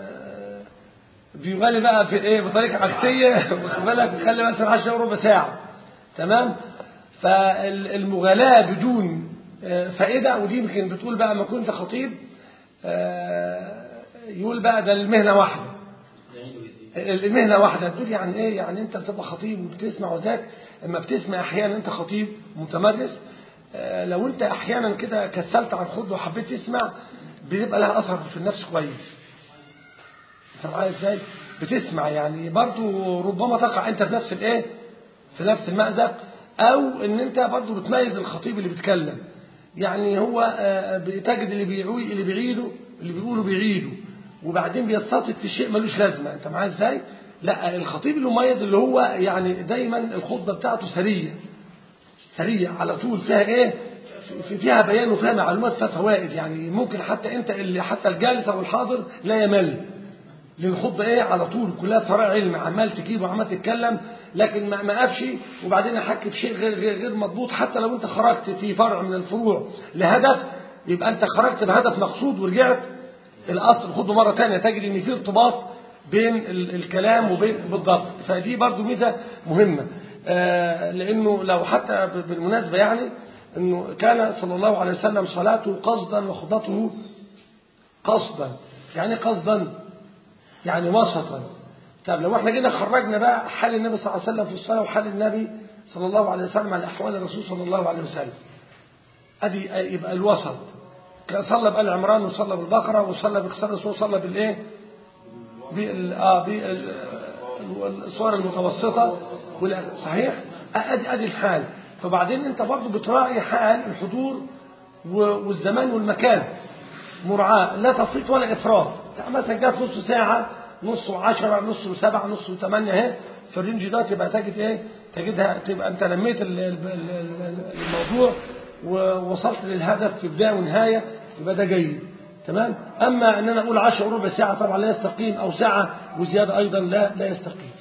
بيغالي بقى في ايه بطريقة عكسية واخد بالك بيخلي مثلا عشرة وربع ساعة. تمام. فالمغالاة بدون فائدة، ودي يمكن بتقول بقى ما كنت خطيب يقول بقى ده المهنة واحدة، المهنة واحدة. تقول يعني ايه؟ يعني انت بتبقى خطيب وبتسمع وذاك، اما بتسمع احيانا انت خطيب متمرس، لو انت احيانا كده كسلت عن الخطبة وحبيت تسمع بيبقى لها اثر في النفس كويس. انت معايا ازاي؟ بتسمع يعني برضو ربما تقع انت في نفس الايه، في نفس المأزق، او ان انت برضو بتميز الخطيب اللي بيتكلم. يعني هو بتجد اللي بيعوي اللي بيعيده اللي بيقوله بيعيده، وبعدين بيستطرد في شيء ملوش لازمه. انت معايا ازاي؟ لا، الخطيب المميز اللي هو يعني دايما الخطبه بتاعته سريه سريه على طول، فيها ايه، فيها بيان وفيها معلومات فيها فوائد. يعني ممكن حتى انت اللي حتى الجالس او الحاضر لا يمل، لان الخطبه ايه على طول كلها ثراء علم، عمال تجيب وعمال تتكلم، لكن ما ما قفش وبعدين احكي بشيء غير غير غير مضبوط. حتى لو انت خرجت في فرع من الفروع لهدف، يبقى انت خرجت بهدف مقصود ورجعت الاصل الخطبه مره ثانيه، تجد ان في ارتباط بين الكلام وبين بالضبط. فدي برضو ميزه مهمه. آه لانه لو حتى بالمناسبه يعني انه كان صلى الله عليه وسلم صلاته قصدا وخطبته قصدا. يعني قصدا يعني وسطا. طب لو احنا جينا خرجنا بقى حال النبي صلى الله عليه وسلم في الصلاه وحال النبي صلى الله عليه وسلم على احوال الرسول صلى الله عليه وسلم، ادي يبقى الوسط. صلى بآل عمران وصلى بالبقرة وصلى بقصار الرسول وصلى بالايه بال اه بالصور المتوسطة صحيح. ادي ادي الحال. فبعدين انت برضو بتراعي حال الحضور والزمان والمكان، مراعاة لا تفريط ولا افراط. يعني مثلا جات نص ساعة، نص وعشرة، نص وسبعة، نص وثمانية، اهي في الرينج ده تبقى تجد ايه، تجدها تبقى انت لميت الموضوع ووصلت للهدف في بداية ونهاية، يبقى ده جيد. تمام. اما ان انا اقول عشرة وربع ساعة طبعا لا يستقيم، او ساعة وزيادة ايضا لا لا يستقيم.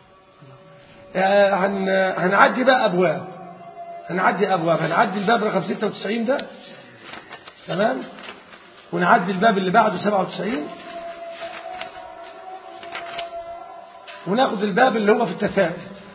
هن هنعدي بقى ابواب، هنعدي ابواب هنعدي الباب رقم ستة وتسعين ده. تمام. ونعدي الباب اللي بعده سبعة وتسعين، وناخد الباب اللي هو في التثاؤب.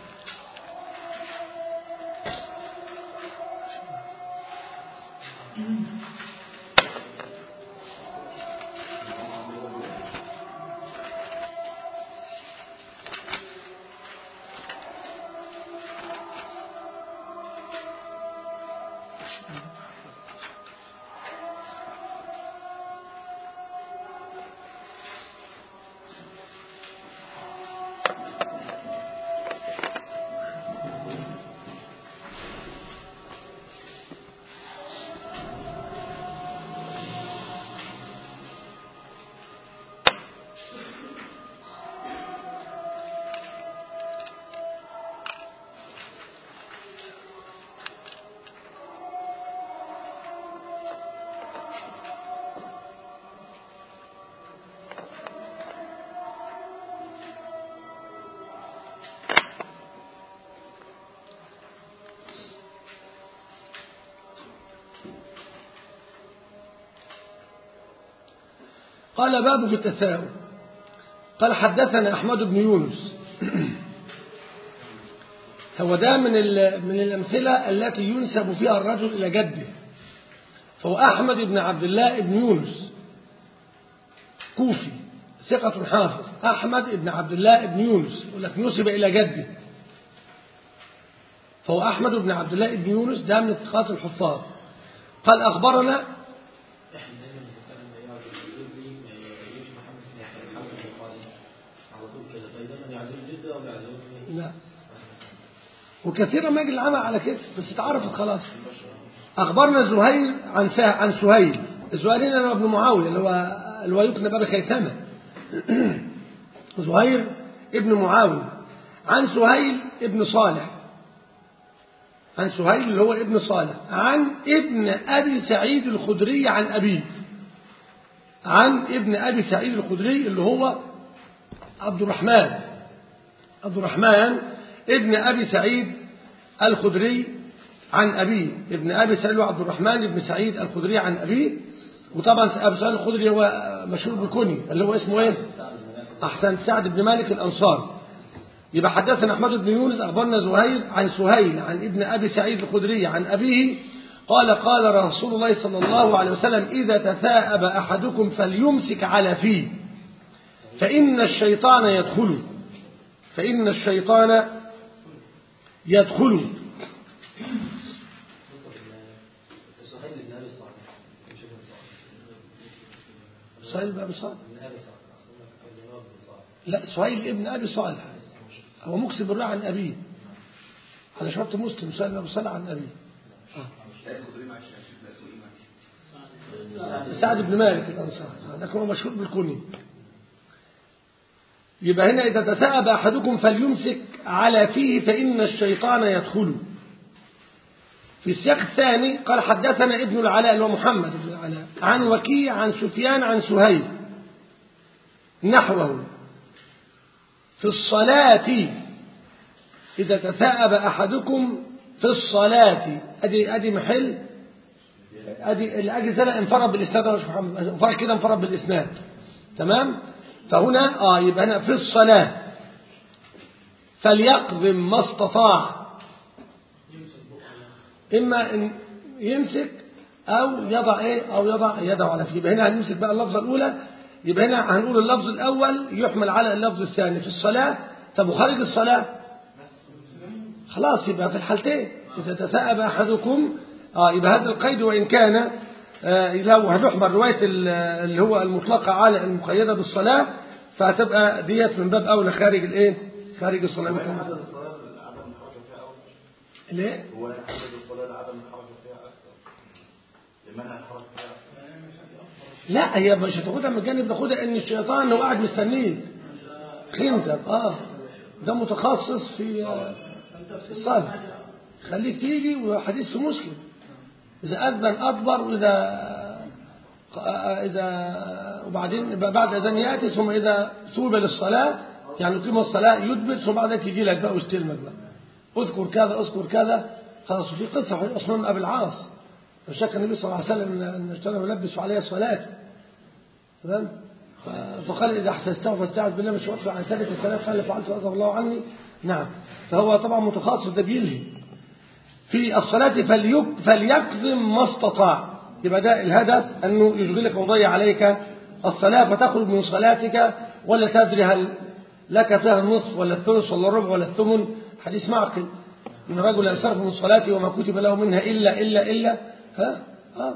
قال باب في التثاؤب. قال حدثنا أحمد بن يونس. هو ده من من الأمثلة التي ينسب فيها الرجل إلى جده. فهو أحمد بن عبد الله بن يونس كوفي ثقة حافظ. أحمد بن عبد الله بن يونس يقول لك نسب إلى جده، فهو أحمد بن عبد الله بن يونس ده من الثقات الحفاظ. قال أخبرنا لا وكثيرا ما يجي العمل على كده، بس اتعرفت خلاص. أخبرنا زهير عن عن سهيل. زهير هنا ابن معاوية اللي هو اللي هو يكنى بابا خيثمة. زهير ابن معاوية عن سهيل ابن صالح، عن سهيل اللي هو ابن صالح عن ابن أبي سعيد الخدري عن أبيه، عن ابن أبي سعيد الخدري اللي هو عبد الرحمن عبد الرحمن ابن أبي سعيد الخدري عن أبيه. ابن أبي سعيد وعبد الرحمن ابن سعيد الخدري عن أبيه. وطبعا أبو سعيد الخدري هو مشهور بكني اللي هو اسمه ايه؟ أحسن سعد بن مالك الأنصاري. يبقى حدثنا أحمد بن يونس أخبرنا زهير عن سهيل عن ابن أبي سعيد الخدري عن أبيه قال قال رسول الله صلى الله عليه وسلم إذا تثاءب أحدكم فليمسك على فيه فإن الشيطان يدخل فإن الشيطان يدخل. سهيل بن أبي صالح لا سهيل ابن أبي صالح هو مكسب الرأي عن أبيه على شرط مسلم. سهيل بن أبي صالح عن أبيه آه. سعد بن مالك الأنصاري لكن هو مشهور بالكني. يبقى هنا إذا تثاءب أحدكم فليمسك على فيه فإن الشيطان يدخل. في السياق الثاني قال حدثنا ابن العلاء اللي هو محمد بن العلاء عن وكيع عن سفيان عن سهيل نحوه في الصلاة إذا تثاءب أحدكم في الصلاة. أدي أدي محل أدي الأجزاء انفرد بالإسناد يا محمد انفرد كده انفرد بالإسناد تمام. فهنا آه يبقى هنا في الصلاة فليقضم ما استطاع إما إن يمسك أو يضع إيه أو يضع يده على فيه. يبقى هنا هنمسك بقى اللفظة الأولى. يبقى هنا هنقول اللفظ الأول يحمل على اللفظ الثاني في الصلاة. طب وخارج الصلاة خلاص يبقى في الحالتين إذا تثاءب أحدكم آه يبقى هذا القيد وإن كان آه لو هنحمل رواية اللي هو المطلقة على المقيدة بالصلاة فهتبقى ديت من باب أولى خارج الإيه خارج الصلاة. ليه؟ هو عدد الصلاة لعدم الحركة فيها أكثر لمنع الحركة فيها أكثر. لا هي مش هتاخدها من الجانب تاخدها إن الشيطان هو قاعد مستنيك خنزب آه ده متخصص في الصلاة خليك تيجي وحديث مسلم إذا أذن أدبر وإذا إذا وبعدين بعد أذان يأتي ثم إذا ثوب للصلاة يعني تقيم الصلاة يدبر ثم بعد ذلك يجي لك بقى ويستلمك بقى اذكر كذا اذكر كذا خلاص. في قصة حديث عثمان بن أبي العاص شك النبي صلى الله عليه وسلم أن اشترى يلبس عليه الصلاة تمام فقال إذا أحسسته فاستعذ بالله من شوطه عن ثالث الصلاة قال فعلت رضي الله عني. نعم فهو طبعا متخصص ده بيلهي في الصلاة فليقضم ما استطاع. يبقى ده الهدف أنه يشغلك ويضيع عليك الصلاة فتخرج من صلاتك ولا تدري هل لك فيها النصف ولا الثلث ولا الربع ولا الثمن. حديث معقل إن الرجل ينصرف من صلاته وما كتب له منها إلا إلا إلا ها آه.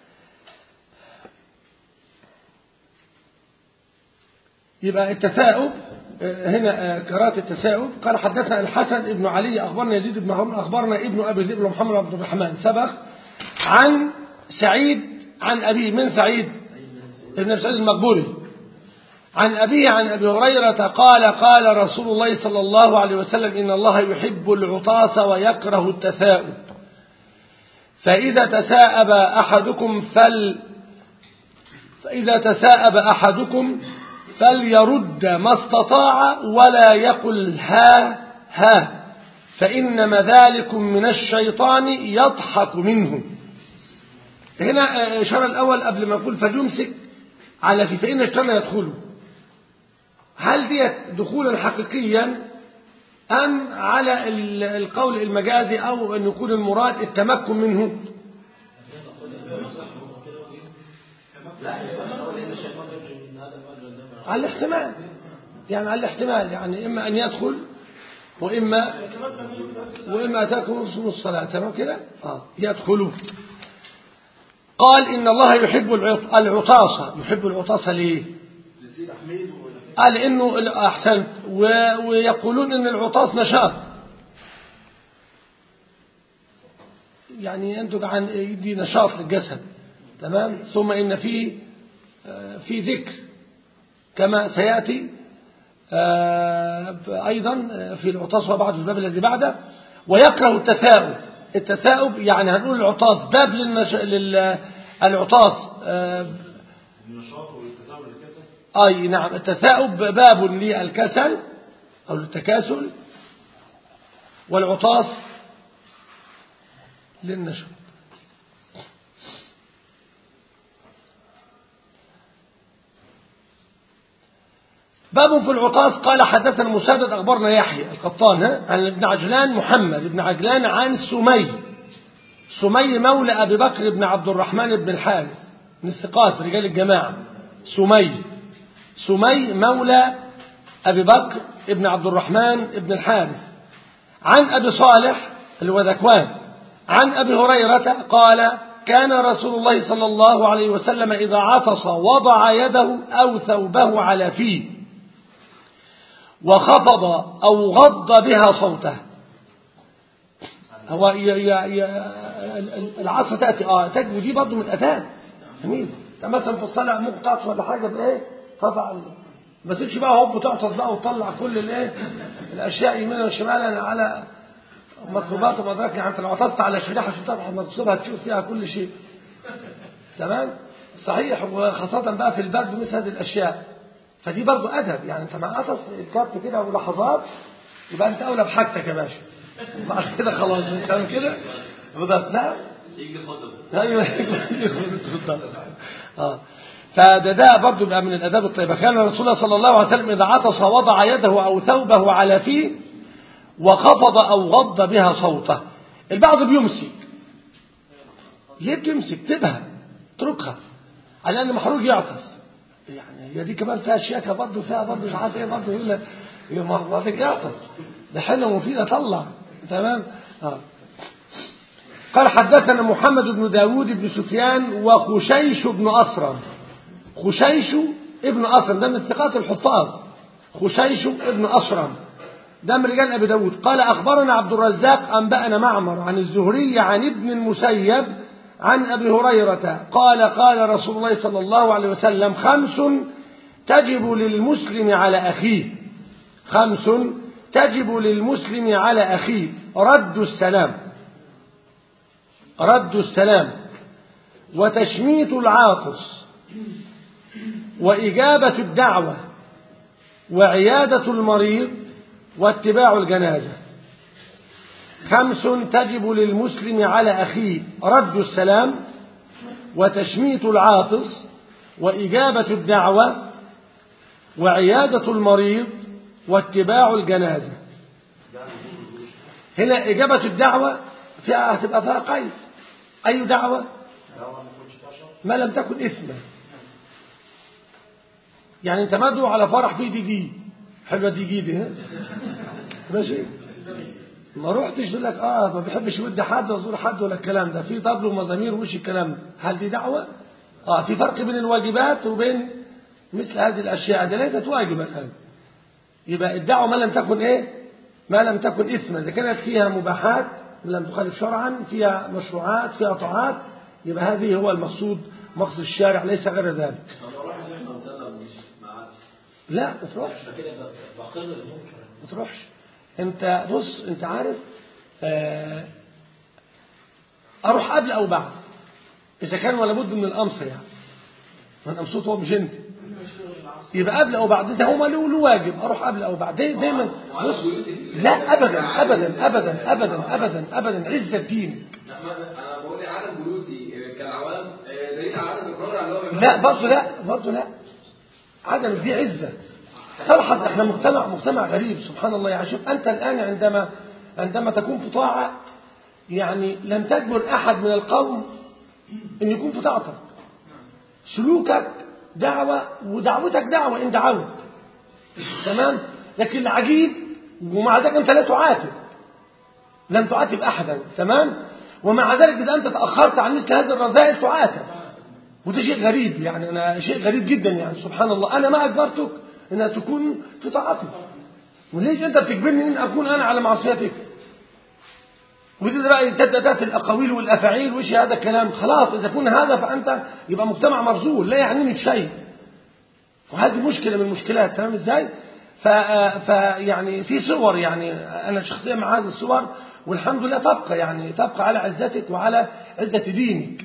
يبقى التثاؤب هنا قراءة التثاؤب. قال حدثنا الحسن ابن علي أخبرنا يزيد بن هارون أخبرنا ابن أبي ذئب محمد عبد الرحمن سبق عن سعيد عن أبي من سعيد ابن سعيد المقبوري عن أبيه عن أبي هريرة قال قال رسول الله صلى الله عليه وسلم إن الله يحب العطاس ويكره التثاؤب فإذا تثاءب أحدكم فل فإذا تثاءب أحدكم فليرد ما استطاع ولا يقل ها ها فإنما ذلكم من الشيطان يضحك منه. هنا إشارة الأول قبل ما يقول فليمسك على في فإن الشيطان يدخله. هل ديت دخولا حقيقيا أم على القول المجازي أو أن يكون المراد التمكن منه؟ على الاحتمال يعني على الاحتمال يعني إما أن يدخل وإما وإما تكون في الصلاة تمام كده آه يدخلوا. قال إن الله يحب العطاسة. يحب العطاسة ليه؟ قال إنه أحسنت ويقولون إن العطاس نشاط يعني ينتج عن يدي نشاط للجسد. تمام. ثم إن فيه في ذكر كما سيأتي أيضا في العطاس وبعض الباب الذي بعده. ويكره التثاؤب. التثاؤب يعني هنقول العطاس باب للنش... للعطاس النشاط والتثاؤب للكسل. أي نعم. التثاؤب باب للكسل أو للتكاسل، والعطاس للنشاط. باب في العطاس. قال حدثنا مسدد أخبرنا يحيى القطان عن ابن عجلان محمد ابن عجلان عن سمي سمي مولى أبي بكر بن عبد الرحمن بن الحارث من الثقات رجال الجماعة. سمي سمي مولى أبي بكر بن عبد الرحمن بن الحارث عن أبي صالح اللي هو ذكوان عن أبي هريرة قال كان رسول الله صلى الله عليه وسلم إذا عطس وضع يده أو ثوبه على فيه وخفض أو غض بها صوته. هو ي ي ي العصا تأتي آه تجد دي برضه من الأذان. جميل. انت مثلا في الصلاة ممكن تعطس ولا حاجة بإيه تضع ما تسيبش بقى هوب وتعطس بقى وتطلع كل الايه الأشياء يمينا وشمالا على مطلوبات ومدرك. يعني انت لو عطست على شريحة عشان تفتح مكتوبة هتشوف فيها كل شيء. تمام. صحيح. وخاصة بقى في البرد مثل هذه الأشياء. فدي برضو أدب. يعني انت مع قصص الكارت كده ولحظات يبقى انت أولى بحاجتك يا باشا. وبعد كده خلاص كان كده بدأت. نعم يجي خضر. ايوه يجي خضر. اه فده ده برضو بقى من الأداب الطيبة. كان رسول الله صلى الله عليه وسلم إذا عطس وضع يده أو ثوبه على فيه وخفض أو غض بها صوته. البعض بيمسك. ليه بتمسك؟ تبها اتركها على أن محروج يعطس. يعني هي دي كمان فيها شياكة برضه فيها برضه مش عارف ايه برضه يقول لك يا محروج يعطس ده حلوة مفيدة طلع. تمام. اه قال حدثنا محمد بن داود بن سفيان وخشيش بن أسرم. خشيش ابن أسرم ده من الثقات الحفاظ. خشيش ابن أسرم ده من رجال أبي داود. قال أخبرنا عبد الرزاق أنبأنا معمر عن الزهري عن ابن المسيب عن أبي هريرة قال قال رسول الله صلى الله عليه وسلم خمس تجب للمسلم على أخيه. خمس تجب للمسلم على أخيه. رد السلام رد السلام وتشميت العاطس وإجابة الدعوة وعيادة المريض واتباع الجنازة. خمس تجب للمسلم على أخيه. رد السلام وتشميت العاطس وإجابة الدعوة وعيادة المريض واتباع الجنازة. هنا إجابة الدعوة فيها هتبقى فيها قيد. أي دعوة؟ ما لم تكن إثما. يعني انت مدعو على فرح فيه دي جي حلوة دي جي دي ها ماشي. ما روحتش تقول لك اه ما بحبش ودي حد وازور حد ولا الكلام ده. في طبل ومزامير وش الكلام ده. هل دي دعوة؟ اه في فرق بين الواجبات وبين مثل هذه الاشياء. دي ليست واجبة الان. يبقى الدعوة ما لم تكن ايه ما لم تكن اثما. اذا كانت فيها مباحات لم تخالف شرعا فيها مشروعات فيها طاعات يبقى هذه هو المقصود مقصد الشارع ليس غير ذلك. لا ما تروحش ما تروحش. انت بص انت عارف اه اروح قبل او بعد اذا كان ولا بد من الامر. يعني من امصوت هو مش انت يبقى قبل او بعد. انت هو له واجب اروح قبل او بعد. دي دايما بص لا ابدا ابدا ابدا ابدا ابدا ابدا عزة الدين. انا بقول عدم جلوسي كالعوام دليل على عدم اقرار على لا برضه لا برضه لا عدم دي عزة. تلحظ احنا مجتمع مجتمع غريب سبحان الله. يعني شوف انت الان عندما عندما تكون في طاعة يعني لم تجبر احد من القوم ان يكون في طاعتك. سلوكك دعوة ودعوتك دعوة ان دعوت. تمام. لكن العجيب ومع ذلك انت لا تعاتب لم تعاتب احدا. تمام. ومع ذلك اذا انت تاخرت عن مثل هذه الرذائل تعاتب. وده شيء غريب. يعني انا شيء غريب جدا. يعني سبحان الله انا ما اجبرتك انها تكون في طاعتي وليش انت بتجبرني ان اكون انا على معصيتك؟ ودي بقى تأتي الأقاويل والأفاعيل وإيش هذا الكلام. خلاص إذا كنا هذا فأنت يبقى مجتمع مرزول لا يعنيني بشيء، وهذه مشكلة من المشكلات. تمام إزاي؟ فيعني في صور، يعني أنا شخصيا مع هذه الصور والحمد لله تبقى يعني تبقى على عزتك وعلى عزة دينك.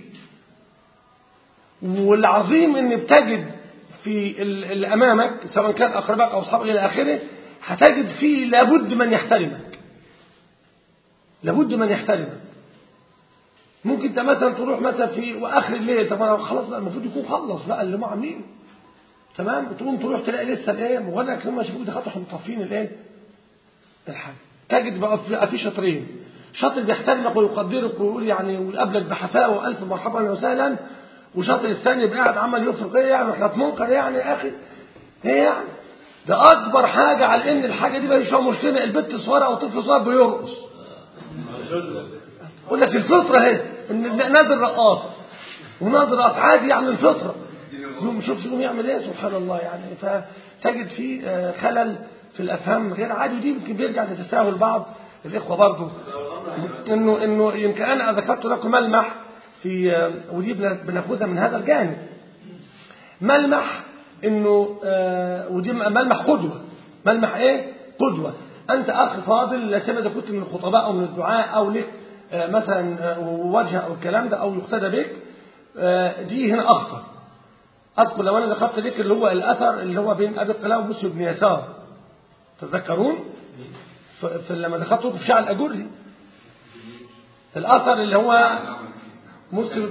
والعظيم إن بتجد في اللي أمامك سواء كان أقربائك أو أصحابك إلى آخره، هتجد فيه لابد من يحترمك، لابد من يحترمك. ممكن انت مثلا تروح مثلا في واخر الليل، طب خلاص بقى المفروض يكون خلص بقى اللي ما عاملينه تمام، تقوم تروح تلاقي لسه الايه مجرد كلمه يشوفوك دخلوا مطفين الايه الحاجه. تجد بقى في شاطرين، شاطر بيحترمك ويقدرك ويقول يعني ويقابلك بحفاوه والف مرحبا وسهلا، وشاطر الثاني قاعد عمال يفرق ايه يعني احنا في منكر يعني يا اخي ايه يعني. ده اكبر حاجه على ان الحاجه دي مش مشكله، البنت الصغيره او الطفل الصغير بيرقص يقول لك الفطره اهي ان نادر رقاصه ونادر رقاص عادي يعني الفطره، يوم شوف يوم يعمل ايه سبحان الله يعني. فتجد فيه خلل في الافهام غير عادي، ودي يمكن بيرجع لتساهل بعض الاخوه برضه، انه انه يمكن انا ذكرت لكم ملمح في ودي بناخذها من هذا الجانب، ملمح انه ودي ملمح قدوه، ملمح ايه قدوه. انت اخ فاضل لا سيما اذا كنت من الخطباء او من الدعاء او لك مثلا وجه او الكلام ده او يقتدى بك، دي هنا اخطر. اذكر لو انا ذكرت لك اللي هو الاثر اللي هو بين ابي القلاع وموسى بن يسار، تتذكرون لما ذكرته في شعر الاجري الاثر اللي هو موسى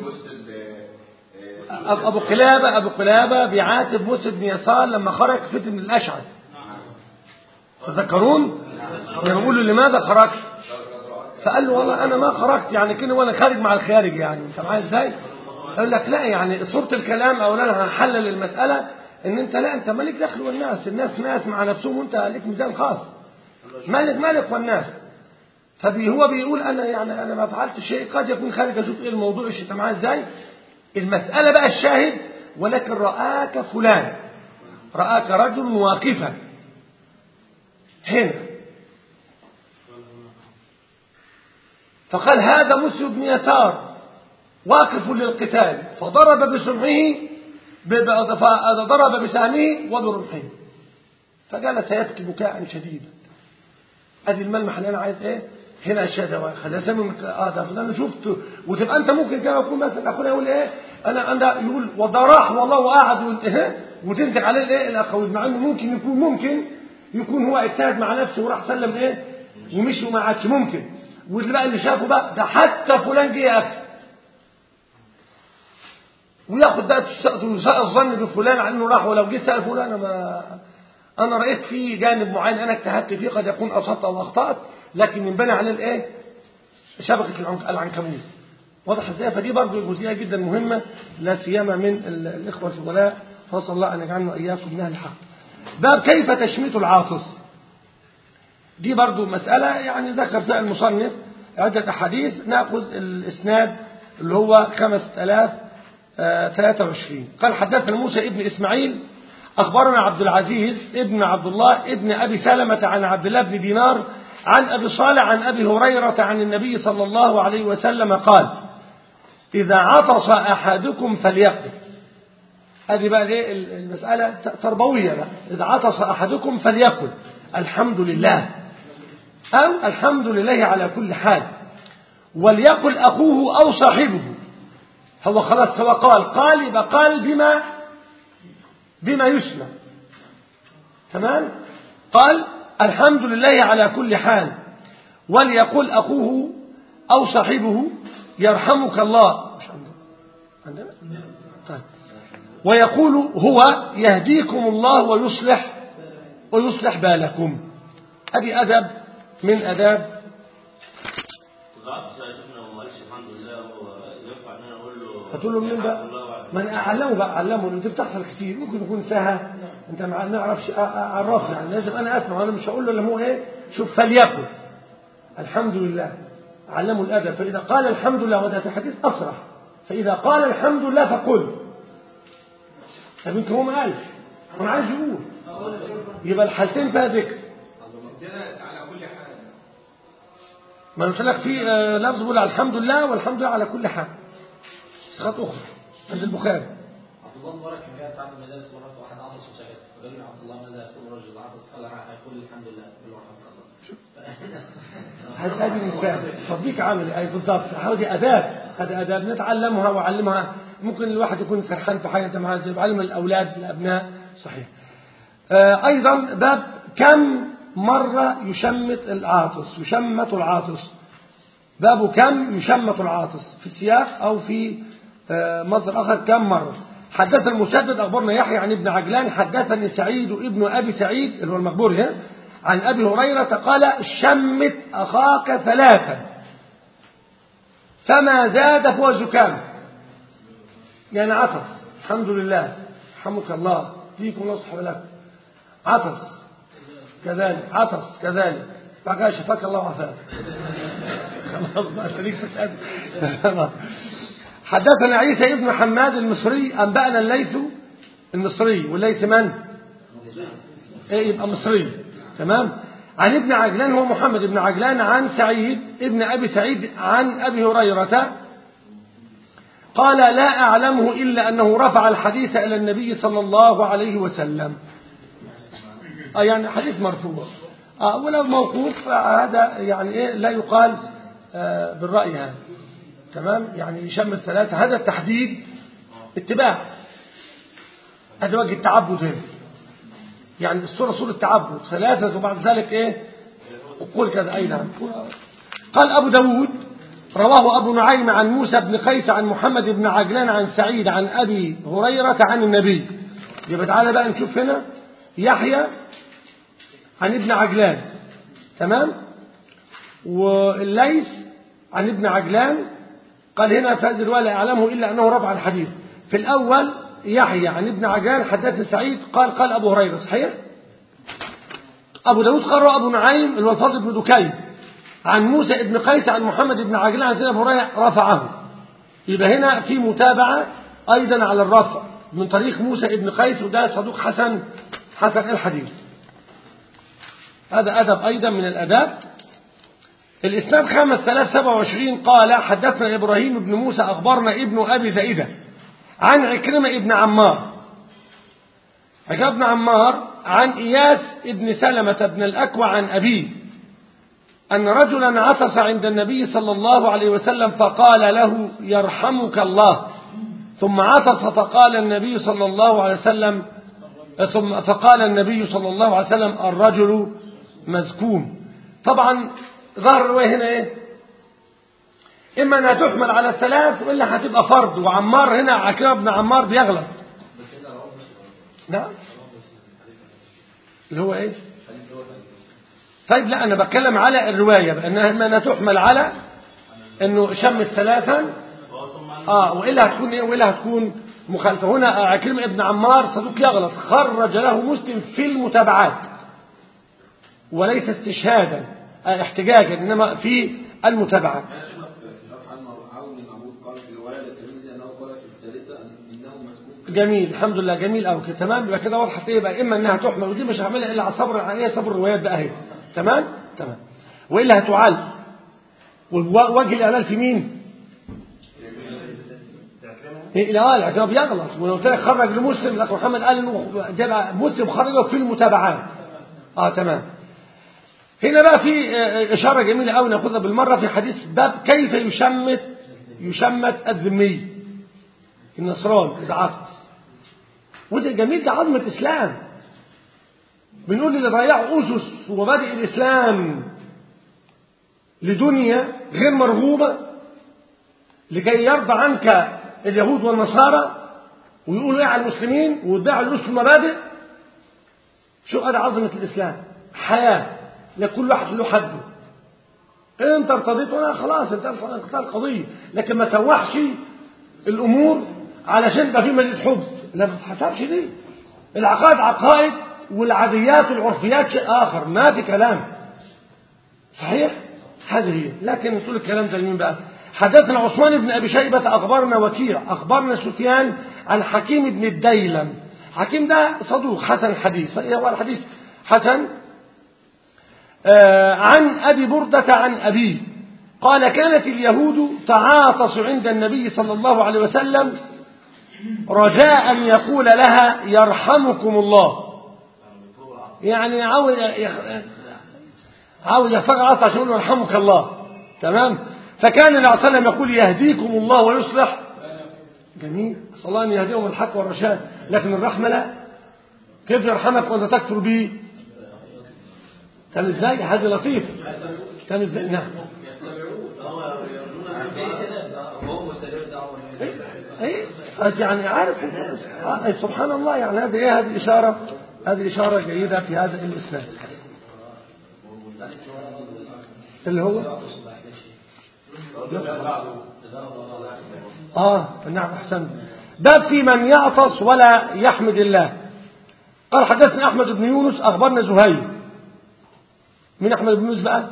ابو قلابه ابو قلابه بيعاتب موسى بن يسار لما خرج فتن من الاشعث، تتذكرون لما بيقول له لماذا خرجت؟ فقال له والله انا ما خرجت يعني كده وانا خارج مع الخارج يعني انت معايا ازاي؟ قال لك لا يعني صورة الكلام اولا هحلل المسألة ان انت لا انت مالك دخل والناس، الناس ناس مع نفسهم وانت لك ميزان خاص، مالك مالك والناس. فهو بيقول انا يعني انا ما فعلت شيء، قد يكون خارج اشوف ايه الموضوع ايش انت معايا ازاي؟ المسألة بقى الشاهد ولكن رآك فلان، رآك رجل واقفا هنا، فقال هذا موسى بن يسار واقف للقتال، فضرب بسمعه فضرب بسهمه وبرمحه، فجلس يبكي بكاء شديدا. ادي الملمح اللي انا عايز ايه هنا الشهاده خلينا اسمي اه ده انا شفته. وتبقى انت ممكن كده يكون مثلا اخونا يقول ايه انا انا يقول وده راح والله وقعد ايه وتنتج عليه الايه الاقاويل، مع انه ممكن يكون ممكن يكون هو اجتهد مع نفسه وراح سلم ايه ومشي وما عادش ممكن. واللي بقى اللي شافه بقى ده حتى فلان جه يا اخي وياخد ده الظن بفلان على انه راح، ولو جه سال فلان انا ما انا رايت فيه جانب معين انا اجتهدت فيه قد يكون اصبت او اخطات، لكن ينبني عليه الايه شبكه العنكبوت. واضح ازاي؟ فدي برضه جزئيه جدا مهمه لا سيما من الاخوه الفضلاء، فصلى الله ان يجعلنا واياكم من اهل الحق. باب كيف تشميت العاطس، دي برضو مسألة يعني ذكر فيها المصنف عدة أحاديث. نأخذ الإسناد اللي هو خمسة آلاف وثلاثة وعشرين. قال حدثنا موسى ابن إسماعيل أخبرنا عبد العزيز ابن عبد الله ابن أبي سلمة عن عبد الله بن دينار عن أبي صالح عن أبي هريرة عن النبي صلى الله عليه وسلم قال إذا عطس أحدكم فليقل. هذه بقى ايه المسألة تربوية بقى. إذا عطس أحدكم فليقل الحمد لله أو الحمد لله على كل حال، وليقل أخوه أو صاحبه. هو خلاص هو قال قال يبقى قال بما بما يسمع تمام. قال الحمد لله على كل حال، وليقل أخوه أو صاحبه يرحمك الله. مش عندنا عندنا طيب. ويقول هو يهديكم الله ويصلح ويصلح بالكم. هذه أدب من أداب. هتقول له مين بقى؟ ما أنا أعلمه بقى أعلمه إن دي بتحصل كتير، ممكن يكون سهى أنت ما نعرفش أعرف يعني لازم أنا أسمع، أنا مش هقول له اللي هو إيه شوف فليكن الحمد لله، علمه الأدب. فإذا قال الحمد لله وده في حديث أصرح، فإذا قال الحمد لله فقل. طب أنت هو ما قالش أنا عايز يقول يبقى الحالتين فيها ذكر. ما قلت لك في آه لفظ بيقول الحمد لله والحمد لله على كل حال. صيغات اخرى عند البخاري. عبد الله مبارك كان جاي بتاع المدارس مره واحد عطس وسكت فقال له عبد الله ماذا يقول رجل عطس قال هيقول الحمد لله يقول له هذه مثال تطبيق عملي اي بالضبط. هذه اداب هذه اداب نتعلمها وعلمها. ممكن الواحد يكون سرحان في حاجه معها زي بعلم الاولاد الابناء صحيح. آه ايضا باب كم مره يشمت العاطس يشمت العاطس. باب كم يشمت العاطس في السياق او في آه مصدر اخر كم مره. حدثنا المسدد اخبرنا يحيى عن ابن عجلان حدثني سعيد ابن ابي سعيد اللي هو المقبور هنا عن أبي هريرة قال شمت أخاك ثلاثا فما زاد فهو زكام. يعني عطس الحمد لله رحمك الله فيكم نصح لك عطس كذلك عطس كذلك بقى شفاك الله وعافاك. خلاص بقى تريك في حدثنا عيسى ابن حماد المصري أنبأنا الليث المصري والليث من؟ ايه يبقى مصري تمام. عن ابن عجلان هو محمد بن عجلان عن سعيد ابن أبي سعيد عن أبي هريرة قال لا أعلمه إلا أنه رفع الحديث إلى النبي صلى الله عليه وسلم. آه يعني حديث مرفوع. آه ولو موقوف هذا يعني إيه لا يقال آه بالرأي هذا تمام. يعني يشمل ثلاثة هذا التحديد اتباع. هذا وجه التعبد هنا. يعني الصورة صورة التعبد ثلاثة وبعد ذلك ايه قول كذا اي نعم. قال ابو داود رواه ابو نعيم عن موسى بن قيس عن محمد بن عجلان عن سعيد عن ابي هريرة عن النبي. يبقى تعالى بقى نشوف هنا يحيى عن ابن عجلان تمام. والليث عن ابن عجلان قال هنا في هذه الرواية لا اعلمه الا انه رفع الحديث. في الاول يحيى عن ابن عجلان حدثنا سعيد قال قال أبو هريرة صحيح. أبو داود قرأ أبو نعيم الفضل بن دكين عن موسى ابن قيس عن محمد بن عجلان عن سيدنا أبو هريرة رفعه. يبقى هنا في متابعة أيضا على الرفع من طريق موسى ابن قيس وده صدوق حسن حسن الحديث. هذا أدب أيضا من الأداب. الإسناد خمسة آلاف وسبعة وعشرين قال حدثنا إبراهيم بن موسى أخبرنا ابن أبي زائدة عن عكرمة ابن عمار عكرمة ابن عمار عن إياس ابن سلمة بن الأكوع عن أبيه أن رجلا عطس عند النبي صلى الله عليه وسلم فقال له يرحمك الله ثم عطس فقال النبي صلى الله عليه وسلم ثم فقال النبي صلى الله عليه وسلم الرجل مزكوم. طبعا ظهر الرواية هنا ايه إما أنها تحمل على الثلاث وإلا هتبقى فرض. وعمار هنا عكرمة بن عمار بيغلط. نعم اللي هو إيه طيب لا أنا بتكلم على الرواية بأنها إما أنها تحمل على أنه شمت ثلاثا آه وإلا هتكون إيه وإلا هتكون مخالفة. هنا عكرمة بن عمار صدوق يغلط خرج له مسلم في المتابعات وليس استشهادا احتجاجا إنما في المتابعات. جميل الحمد لله جميل قوي كده تمام. يبقى كده واضحه ايه بقى اما انها تحمل ودي مش هعملها الا على صبر عليها صبر الروايات بقى اهي تمام تمام والا هتعال. ووجه الاعلال في مين؟ لا العكاب بيغلط. ولو قلت لك خرج لمسلم الاخ محمد قال انه جاب مسلم خرجه في المتابعات اه تمام. هنا بقى في اشاره جميله قوي ناخذها بالمره في حديث باب كيف يشمت يشمت الذمي النصراني اذا عطس. وده جميل ده عظمه الاسلام. بنقول اللي ضيعوا اسس ومبادئ الاسلام لدنيا غير مرغوبه لكي يرضى عنك اليهود والنصارى ويقولوا ايه على المسلمين ويدعوا الاسس والمبادئ. شو هذا عظمه الاسلام حياه لكل واحد له حده. انت ارتضيت وانا خلاص انت انتهت القضيه. لكن ما توحش الامور علشان يبقى في مزيد حب لا ما تتحسبش دي. العقائد عقائد والعاديات والعرفيات شيء اخر ما في كلام صحيح. هذه هي. لكن نقول الكلام ده لمين بقى؟ حدثنا عثمان بن ابي شيبه اخبرنا وكيع اخبرنا سفيان عن حكيم بن الديلم. حكيم ده صدوق حسن الحديث هو الحديث حسن آه عن ابي برده عن ابيه قال كانت اليهود تعاطس عند النبي صلى الله عليه وسلم رجاء أن يقول لها يرحمكم الله، يعني عاوز عاوز يختار عطس عشان يقول يرحمك الله. تمام. فكان النبي صلى الله عليه وسلم يقول يهديكم الله ويصلح. جميل، صلى الله أن يهديهم الحق والرشاد، لكن الرحمة لا. كيف يرحمك وأنت تكفر به؟ كان ازاي؟ هذه لطيفة. كان ازاي؟ نعم. ايه بس يعني عارف آه سبحان الله، يعني هذه ايه هذه إشارة هذه إشارة جيدة في هذا الإسلام اللي هو اه نعم احسنت. باب في من يعطس ولا يحمد الله. قال حدثنا أحمد بن يونس أخبرنا زهير. مين أحمد بن يونس بقى؟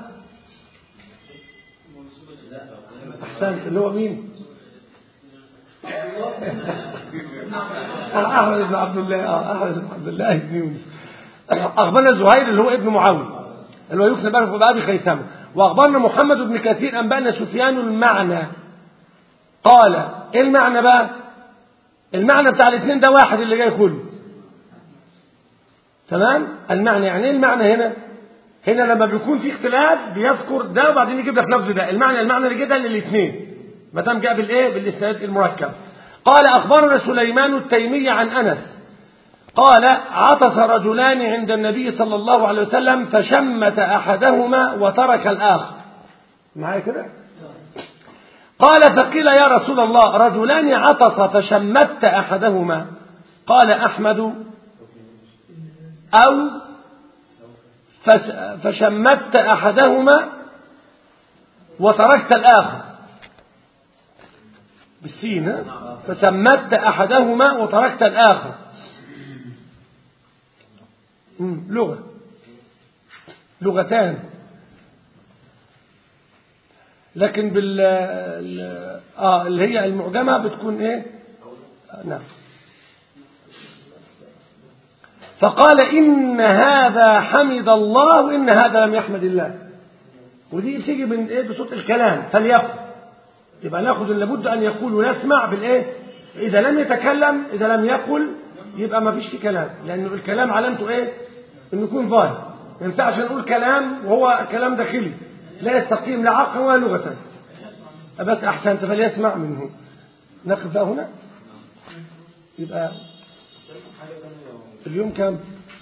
أحسنت، اللي هو مين؟ أحمد بن عبد الله. آه أحمد بن عبد الله بن يونس. أخبرنا زهير اللي هو ابن معاوية اللي هو يكنى بأبي خيثمة. وأخبرنا محمد بن كثير أنبأنا سفيان المعنى. قال إيه المعنى بقى؟ المعنى بتاع الاثنين ده واحد اللي جاي كله. تمام. المعنى يعني ايه المعنى هنا؟ هنا لما بيكون في اختلاف بيذكر ده وبعدين يجيب لك لفظ ده. المعنى المعنى اللي جدا للاثنين ما دام جاء بالايه بالاسناد المركب. قال اخبرنا سليمان التيمي عن انس قال عطس رجلان عند النبي صلى الله عليه وسلم فشمت احدهما وترك الاخر. معايا كده؟ قال فقيل يا رسول الله رجلان عطس فشمت احدهما قال احمد او فشمت أحدهما وتركت الآخر بالسين ها؟ فشمت أحدهما وتركت الآخر. لغة لغتان لكن بال آه اللي هي المعجمة بتكون ايه؟ نعم. فقال إن هذا حمد الله وإن هذا لم يحمد الله. ودي بتيجي من إيه؟ بصوت الكلام. فليقل يبقى ناخذ لابد أن يقول ونسمع بالإيه؟ إذا لم يتكلم إذا لم يقل يبقى ما فيش في كلام، لأن الكلام علامته إيه؟ إنه يكون ظاهر. ما ينفعش نقول كلام وهو كلام داخلي لا يستقيم لا عقلا ولا لغة. بس أحسنت فليسمع منه. نقف هنا. يبقى اليوم كم؟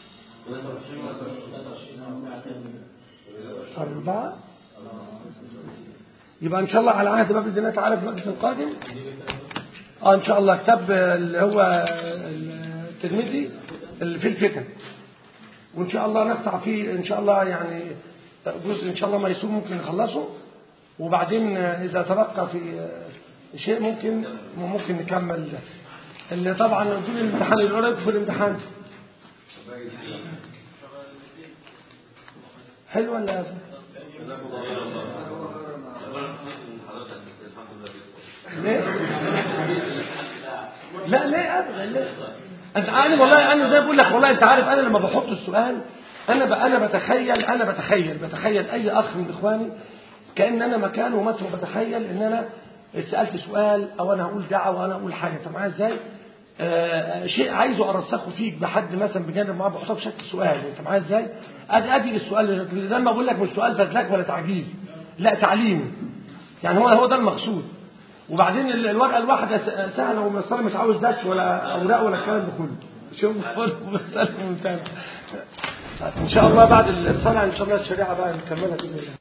أربعة. يبقى إن شاء الله على عهد باب الزنا تعالى في المجلس القادم آه إن شاء الله كتاب اللي هو الترمذي اللي في الفتن، وإن شاء الله نقطع فيه إن شاء الله يعني جزء إن شاء الله ما يسوم ممكن نخلصه، وبعدين إذا تبقى في شيء ممكن ممكن نكمل ده. اللي طبعا نقول الامتحان القريب في الامتحان حلو ولا ليه؟ لا ليه ابدا ليه؟ انت عارف والله انا زي بقول لك والله انت عارف انا لما بحط السؤال انا انا بتخيل انا بتخيل بتخيل اي اخ من اخواني كأن انا مكانه ومثله، بتخيل ان انا سألت سؤال او انا هقول دعوه وانا اقول حاجه. انت معايا ازاي؟ آه شيء عايزه ارسخه فيك بحد مثلا بجانب معاه بحطه بشكل سؤال. انت معايا ازاي؟ ادي ادي السؤال زي ما بقول لك مش سؤال فزلك ولا تعجيز، لا تعليم. يعني هو هو ده المقصود. وبعدين الورقه الواحده سهله ومساله مش عاوز دش ولا اوراق ولا الكلام ده كله. شوف مساله ممتازه. ان شاء الله بعد الصلاه ان شاء الله الشريعه بقى نكملها باذن الله.